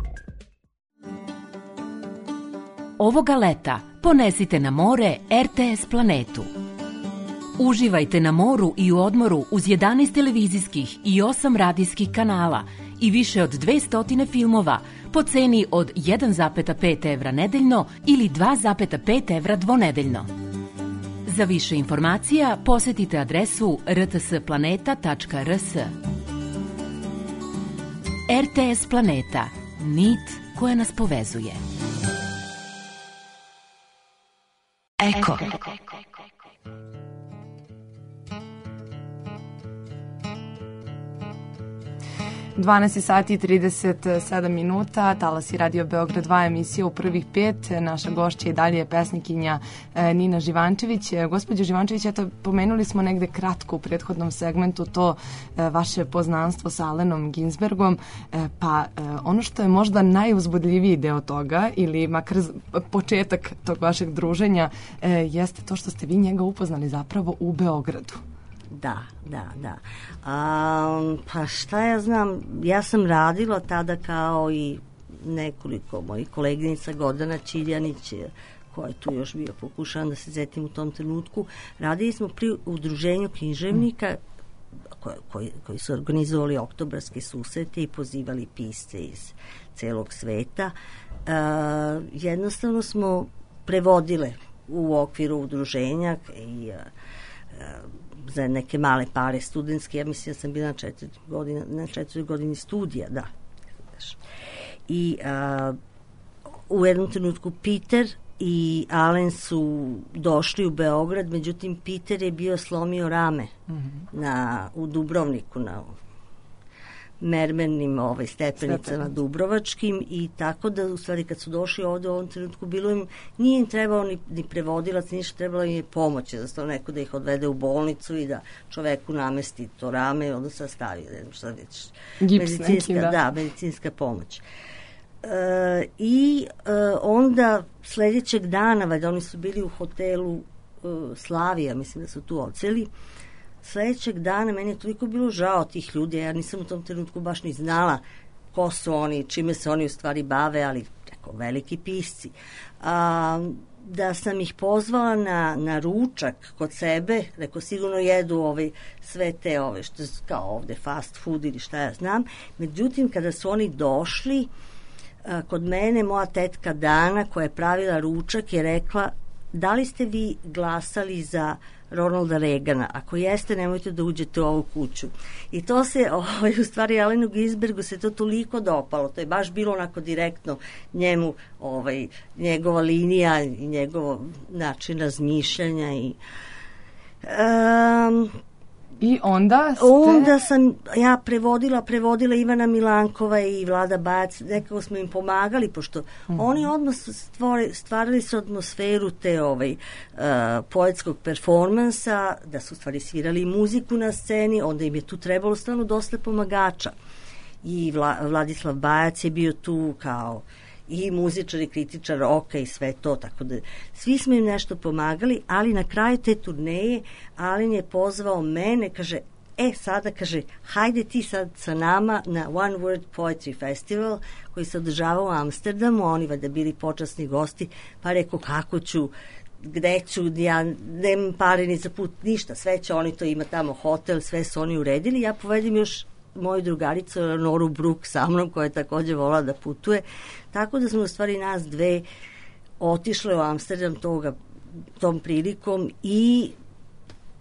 Ovoga leta ponesite na more R T S planetu. Uživajte na moru i u odmoru uz jedanaest televizijskih i osam radijskih kanala i više od dvesta filmova po ceni od jedan zarez pet evra nedeljno ili dva zarez pet evra dvonedeljno. Za više informacija posetite adresu r t s planeta tačka r s. R T S Planeta. Nit koja nas povezuje. Eko. dvanaest sati i trideset sedam minuta, talasi Radio Beograd dva, emisija u prvih pet. Naša gošća i dalje je pesnikinja Nina Živančević. Gospođo Živančević, eto, pomenuli smo negde kratko u prethodnom segmentu to vaše poznanstvo sa Alenom Ginsbergom, pa ono što je možda najuzbudljiviji deo toga, ili makar početak tog vašeg druženja, jeste to što ste vi njega upoznali zapravo u Beogradu. Da, da, da. A, pa šta ja znam, ja sam radila tada kao i nekoliko mojih koleginica, Gordana Čiljanić, koja je tu još bio, pokušavam da se zetim u tom trenutku. Radili smo pri udruženju književnika koji, koji, koji su organizovali oktobarske susrete i pozivali pisce iz celog sveta. A, jednostavno smo prevodile u okviru udruženja i a, a, za neke male pare studentske, ja mislim da sam bila na četiri godine, na četiri godini studija, da. I a, u jednom trenutku Peter i Alen su došli u Beograd, međutim Peter je bio slomio rame mm-hmm. na, u Dubrovniku, na mermernim ovaj, stepenicama Stepen. Dubrovačkim, i tako da u stvari kad su došli ovde u ovom trenutku bilo im, nije im trebao ni, ni prevodilac, ništa, trebalo im je pomoć, da sto neko da ih odvede u bolnicu i da čoveku namesti to rame i onda se stavi, ne znam šta već, medicinska, neki, da. da, medicinska pomoć. E, I e, onda sledećeg dana, valjda oni su bili u hotelu e, Slavija, mislim da su tu odseli. Sledećeg dana meni je toliko bilo žao tih ljudi, ja nisam u tom trenutku baš ni znala ko su oni, čime se oni u stvari bave, ali tako, veliki pisci. A, da sam ih pozvala na, na ručak kod sebe, rekao sigurno jedu ovaj, sve te ove, što kao ovde fast food ili šta ja znam. Međutim, kada su oni došli, a, kod mene moja tetka Dana, koja je pravila ručak, je rekla: da li ste vi glasali za Ronalda Reagana? Ako jeste, nemojte da uđete u ovu kuću. I to se, ovaj, u stvari, Alenu Ginsbergu se to toliko dopalo. To je baš bilo onako direktno njemu, ovaj, njegova linija i njegov način razmišljanja. I, um, I onda ste... Onda sam ja prevodila, prevodila Ivana Milankova i Vlada Bajac, nekako smo im pomagali, pošto mm-hmm. oni odmah stvore, stvarali su atmosferu te ovaj, uh, poetskog performansa, da su stvari svirali muziku na sceni, onda im je tu trebalo stvarno dosta pomagača. I Vla, Vladislav Bajac je bio tu kao i muzičar i kritičar roka i sve to, tako da svi smo im nešto pomagali, ali na kraju te turneje Alen je pozvao mene, kaže, e sada, kaže, hajde ti sad sa nama na One Word Poetry Festival koji se održava u Amsterdamu, oni valjda bili počasni gosti, pa rekao kako ću, gde ću, ja nemam pare ni za put, ništa, sve će oni to, ima tamo hotel, sve su oni uredili, ja povedem još moju drugaricu Noru Bruk sa mnom, koja je takođe volala da putuje, tako da smo u stvari nas dve otišle u Amsterdam toga, tom prilikom i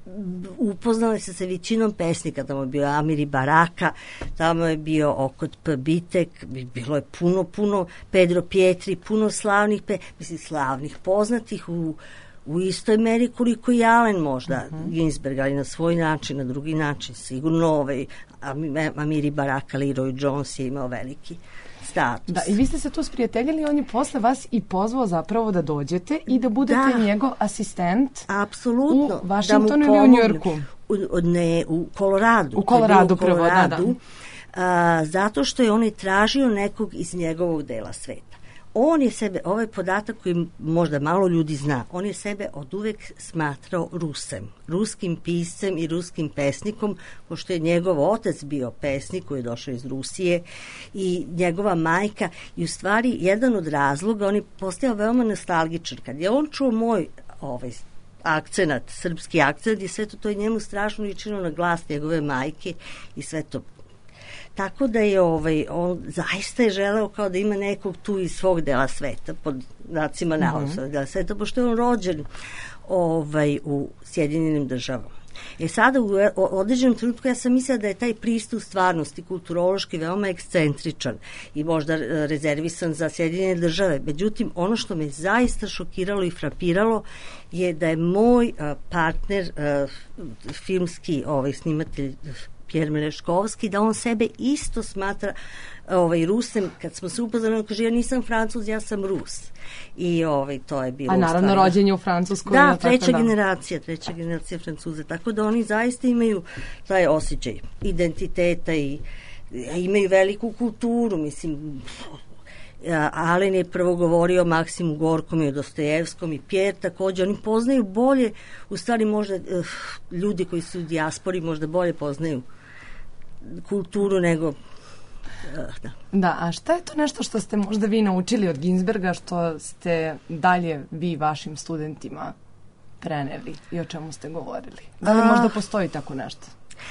upoznali se sa većinom pesnika, tamo je bio Amiri Baraka, tamo je bio Okot P. Bitek, bilo je puno, puno Pedro Pietri, puno slavnih, pe, mislim, slavnih, poznatih u, u istoj meri koliko i Alen možda, uh-huh. Ginsberg, ali na svoj način, na drugi način, sigurno ovaj, Amiri Baraka, Leroy Jones je imao veliki status. Da, i vi ste se tu sprijateljili, on je posle vas i pozvao zapravo da dođete i da budete da. njegov asistent. Apsolutno. U Vašingtonu ili u Njujorku? U, ne, u Koloradu. U Koloradu, prvo, da, da. A, zato što je on i tražio nekog iz njegovog dela sveta. On je sebe, ovaj podatak koji možda malo ljudi zna, on je sebe od uvek smatrao Rusem, ruskim piscem i ruskim pesnikom, pošto je njegov otac bio pesnik koji je došao iz Rusije i njegova majka, i u stvari jedan od razloga, on je postao veoma nostalgičan. Kad je on čuo moj ovaj, akcenat, srpski akcenat, i sve to, to je njemu strašno ličilo na glas njegove majke i sve to. Tako da je ovaj, on zaista je želeo kao da ima nekog tu iz svog dela sveta, pod znacima navoda mm-hmm. dela sveta, pošto je on rođen ovaj, u Sjedinjenim državama. E sada u određenom trenutku ja sam mislila da je taj pristup stvarnosti kulturološki veoma ekscentričan i možda rezervisan za Sjedinjene države. Međutim, ono što me zaista šokiralo i frapiralo je da je moj partner, filmski ovaj, snimatelj Pjer Meleškovski, da on sebe isto smatra ovaj, Rusem. Kad smo se upoznali, on kaže, ja nisam Francuz, ja sam Rus. I ovaj, to je bilo... A naravno stvarno rođenje u Francuskoj. Da, treća da. generacija, treća generacija Francuza. Tako da oni zaista imaju taj osjećaj identiteta i imaju veliku kulturu, mislim... Alen je prvo govorio o Maksimu Gorkom i o Dostojevskom i Pjer takođe, oni poznaju bolje, u stvari možda uh, ljudi koji su u dijaspori možda bolje poznaju kulturu nego uh, da. Da, a šta je to nešto što ste možda vi naučili od Ginsberga što ste dalje vi vašim studentima preneli i o čemu ste govorili? Da li možda postoji tako nešto?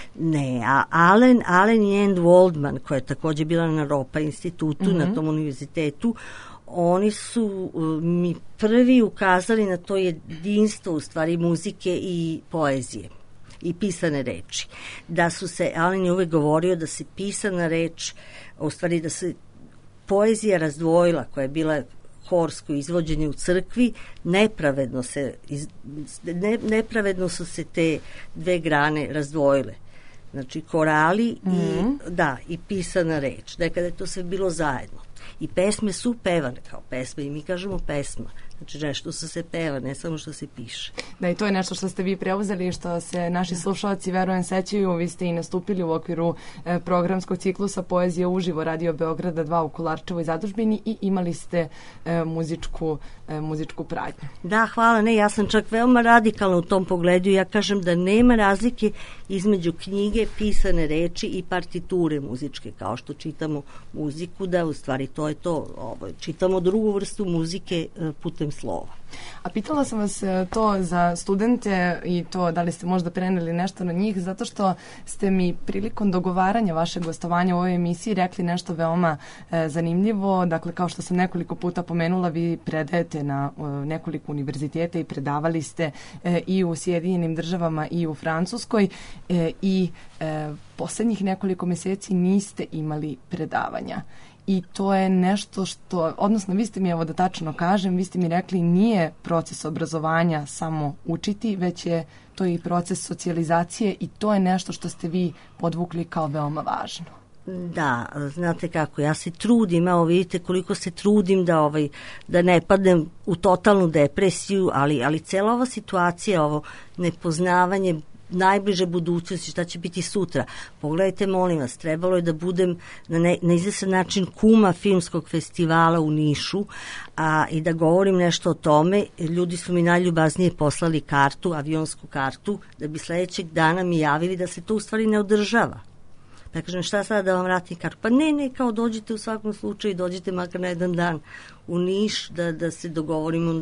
Ne, a Alen, Alen i Anne Waldman, koja je takođe bila na Ropa institutu, mm-hmm. na tom univerzitetu, oni su uh, mi prvi ukazali na to jedinstvo u stvari muzike i poezije i pisane reči. Da su se, Alen je uvek govorio da se pisana reč, u stvari da se poezija razdvojila, koja je bila horsko izvođenje u crkvi, nepravedno se iz, ne, nepravedno su se te dve grane razdvojile. Znači korali mm-hmm. i da, i pisana reč. Nekada je to sve bilo zajedno. I pesme su pevane kao pesme i mi kažemo pesma. Znači nešto što se peva, ne samo što se piše. Da, i to je nešto što ste vi preuzeli, što se naši slušalci verujem sećaju. Vi ste i nastupili u okviru e, programskog ciklusa Poezija uživo Radio Beograda dva u Kolarčevoj zadužbini i imali ste e, muzičku, e, muzičku pratnju. Da, hvala. Ne, ja sam čak veoma radikalna u tom pogledu. Ja kažem da nema razlike između knjige, pisane reči i partiture muzičke, kao što čitamo muziku, da u stvari to je to. Ovo, čitamo drugu vrstu muzike e, putem slova. A pitala sam vas to za studente i to da li ste možda preneli nešto na njih, zato što ste mi prilikom dogovaranja vašeg gostovanja u ovoj emisiji rekli nešto veoma e, zanimljivo. Dakle, kao što sam nekoliko puta pomenula, vi predajete na e, nekoliko univerziteta i predavali ste e, i u Sjedinjenim državama i u Francuskoj e, i e, poslednjih nekoliko meseci niste imali predavanja. I to je nešto što, odnosno vi ste mi, evo da tačno kažem, vi ste mi rekli nije proces obrazovanja samo učiti, već je to i proces socijalizacije i to je nešto što ste vi podvukli kao veoma važno. Da, znate kako, ja se trudim, evo vidite koliko se trudim da ovaj da ne padnem u totalnu depresiju, ali ali cela ova situacija, ovo nepoznavanje najbliže budućnosti, šta će biti sutra. Pogledajte, molim vas, trebalo je da budem na, ne, na izvestan način kuma filmskog festivala u Nišu a, i da govorim nešto o tome. Ljudi su mi najljubaznije poslali kartu, avionsku kartu, da bi sledećeg dana mi javili da se to u stvari ne održava. Pa kažem, šta sada da vam vratim kartu? Pa ne, ne, kao dođite u svakom slučaju, dođite makar na jedan dan u Niš da, da se dogovorimo.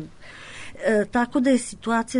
E, tako da je situacija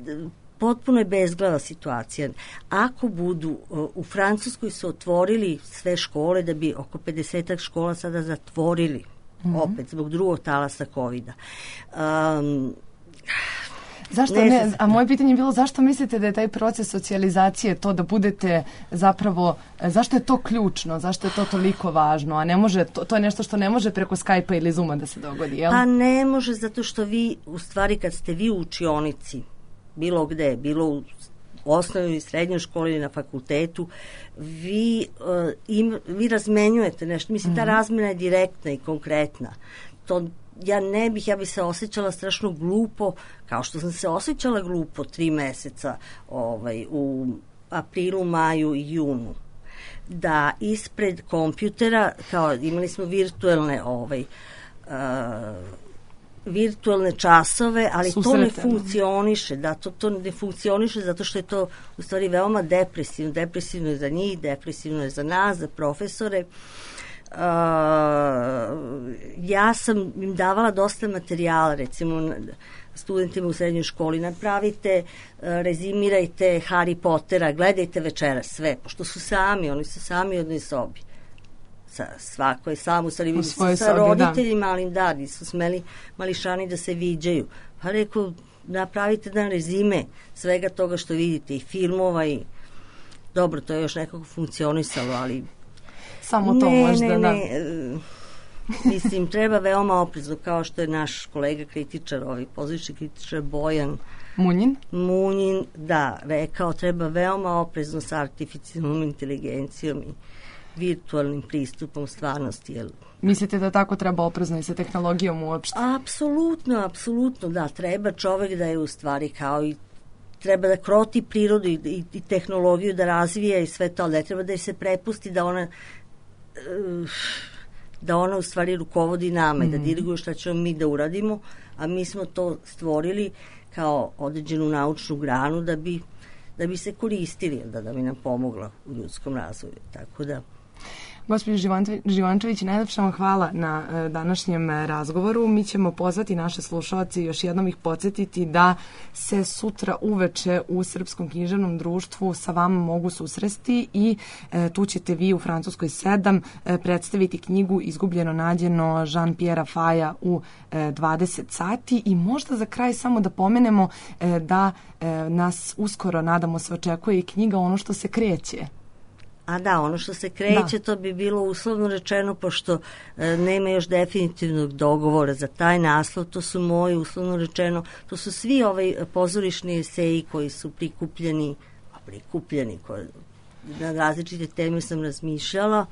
potpuno je bezglava situacija. Ako budu, u Francuskoj su otvorili sve škole, da bi oko pedesetak škola sada zatvorili, mm-hmm. opet, zbog drugog talasa kovida. Um, Zašto ne, ne a moje pitanje je bilo zašto mislite da je taj proces socijalizacije to da budete zapravo, zašto je to ključno, zašto je to toliko važno, a ne može, to, to je nešto što ne može preko Skype-a ili Zooma da se dogodi, jel? Pa ne može, zato što vi, u stvari kad ste vi u učionici, bilo gde, bilo u osnovnoj i srednjoj školi ili na fakultetu, vi, uh, im, vi razmenjujete nešto, mislim, ta razmena je direktna i konkretna. To ja ne bih, ja bih se osjećala strašno glupo, kao što sam se osjećala glupo tri meseca ovaj, u aprilu, maju i junu, da ispred kompjutera, kao imali smo virtualne ovaj, uh, virtualne časove, ali susrete, to ne funkcioniše, da, to, to ne funkcioniše zato što je to u stvari veoma depresivno, depresivno je za njih, depresivno je za nas, za profesore. Uh, ja sam im davala dosta materijala, recimo studentima u srednjoj školi, napravite, uh, rezimirajte Harry Pottera, gledajte večeras sve, pošto su sami, oni su sami u jednoj sobi. Sa, svako je sam u stvari sa sobi, roditeljima, da. Ali da, nisu smeli mališani da se viđaju. Pa rekao, napravite dan rezime svega toga što vidite i filmova i dobro, to je još nekako funkcionisalo, ali samo to ne, možda, ne, da. Ne, mislim, treba veoma oprezno, kao što je naš kolega kritičar, ovaj pozorišni kritičar Bojan Munjin. Munjin, da, rekao, treba veoma oprezno sa artificijalnom inteligencijom i virtualnim pristupom stvarnosti. Jel? Mislite da tako treba oprezno i sa tehnologijom uopšte? Apsolutno, apsolutno, da. Treba čovek da je u stvari kao i treba da kroti prirodu i, i, i tehnologiju, da razvija i sve to, ali ne treba da je se prepusti da ona da ona u stvari rukovodi nama i da diriguje šta ćemo mi da uradimo, a mi smo to stvorili kao određenu naučnu granu da bi, da bi se koristili, da, da bi nam pomogla u ljudskom razvoju. Tako da Gospođo Živančević, najlepša vam hvala na e, današnjem razgovoru. Mi ćemo pozvati naše slušalce i još jednom ih podsjetiti da se sutra uveče u Srpskom književnom društvu sa vama mogu susresti i e, tu ćete vi u Francuskoj sedam e, predstaviti knjigu Izgubljeno nađeno Jean-Pierre Faja u e, dvadeset sati i možda za kraj samo da pomenemo e, da e, nas uskoro, nadamo se, očekuje i knjiga Ono što se kreće. A da, ono što se kreće, da. To bi bilo uslovno rečeno, pošto e, nema još definitivnog dogovora za taj naslov, to su moji, uslovno rečeno, to su svi ovaj pozorišni eseji koji su prikupljeni, a prikupljeni, koje, na različite teme sam razmišljala,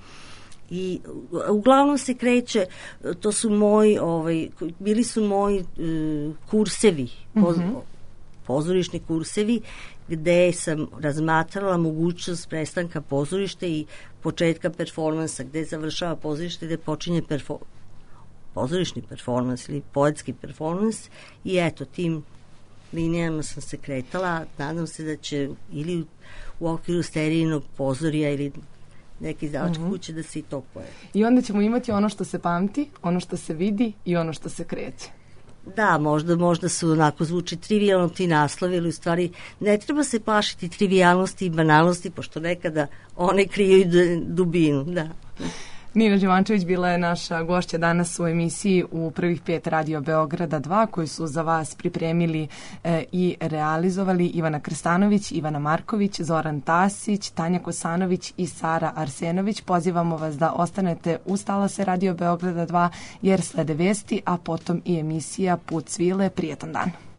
i uglavnom se kreće, to su moji, ovaj, bili su moji e, kursevi, poz, mm-hmm. pozorišni kursevi, gde sam razmatrala mogućnost prestanka pozorišta i početka performansa, gde završava pozorište, gde počinje perfo pozorišni performans ili poetski performans i eto, tim linijama sam se kretala, nadam se da će ili u okviru sterijnog pozorija ili neke izdavačke mm-hmm. kuće da se i to pojavi. I onda ćemo imati ono što se pamti, ono što se vidi i ono što se kreće. Da, možda, možda su onako zvuči trivijalno ti naslovi, ali u stvari ne treba se plašiti trivijalnosti i banalnosti, pošto nekada one kriju dubinu, da. Nina Živančević bila je naša gošća danas u emisiji u prvih pet Radio Beograda dva, koji su za vas pripremili e, i realizovali Ivana Krstanović, Ivana Marković, Zoran Tasić, Tanja Kosanović i Sara Arsenović. Pozivamo vas da ostanete uz talase Radio Beograda dva, jer slede vesti, a potom i emisija Put svile. Prijetan dan.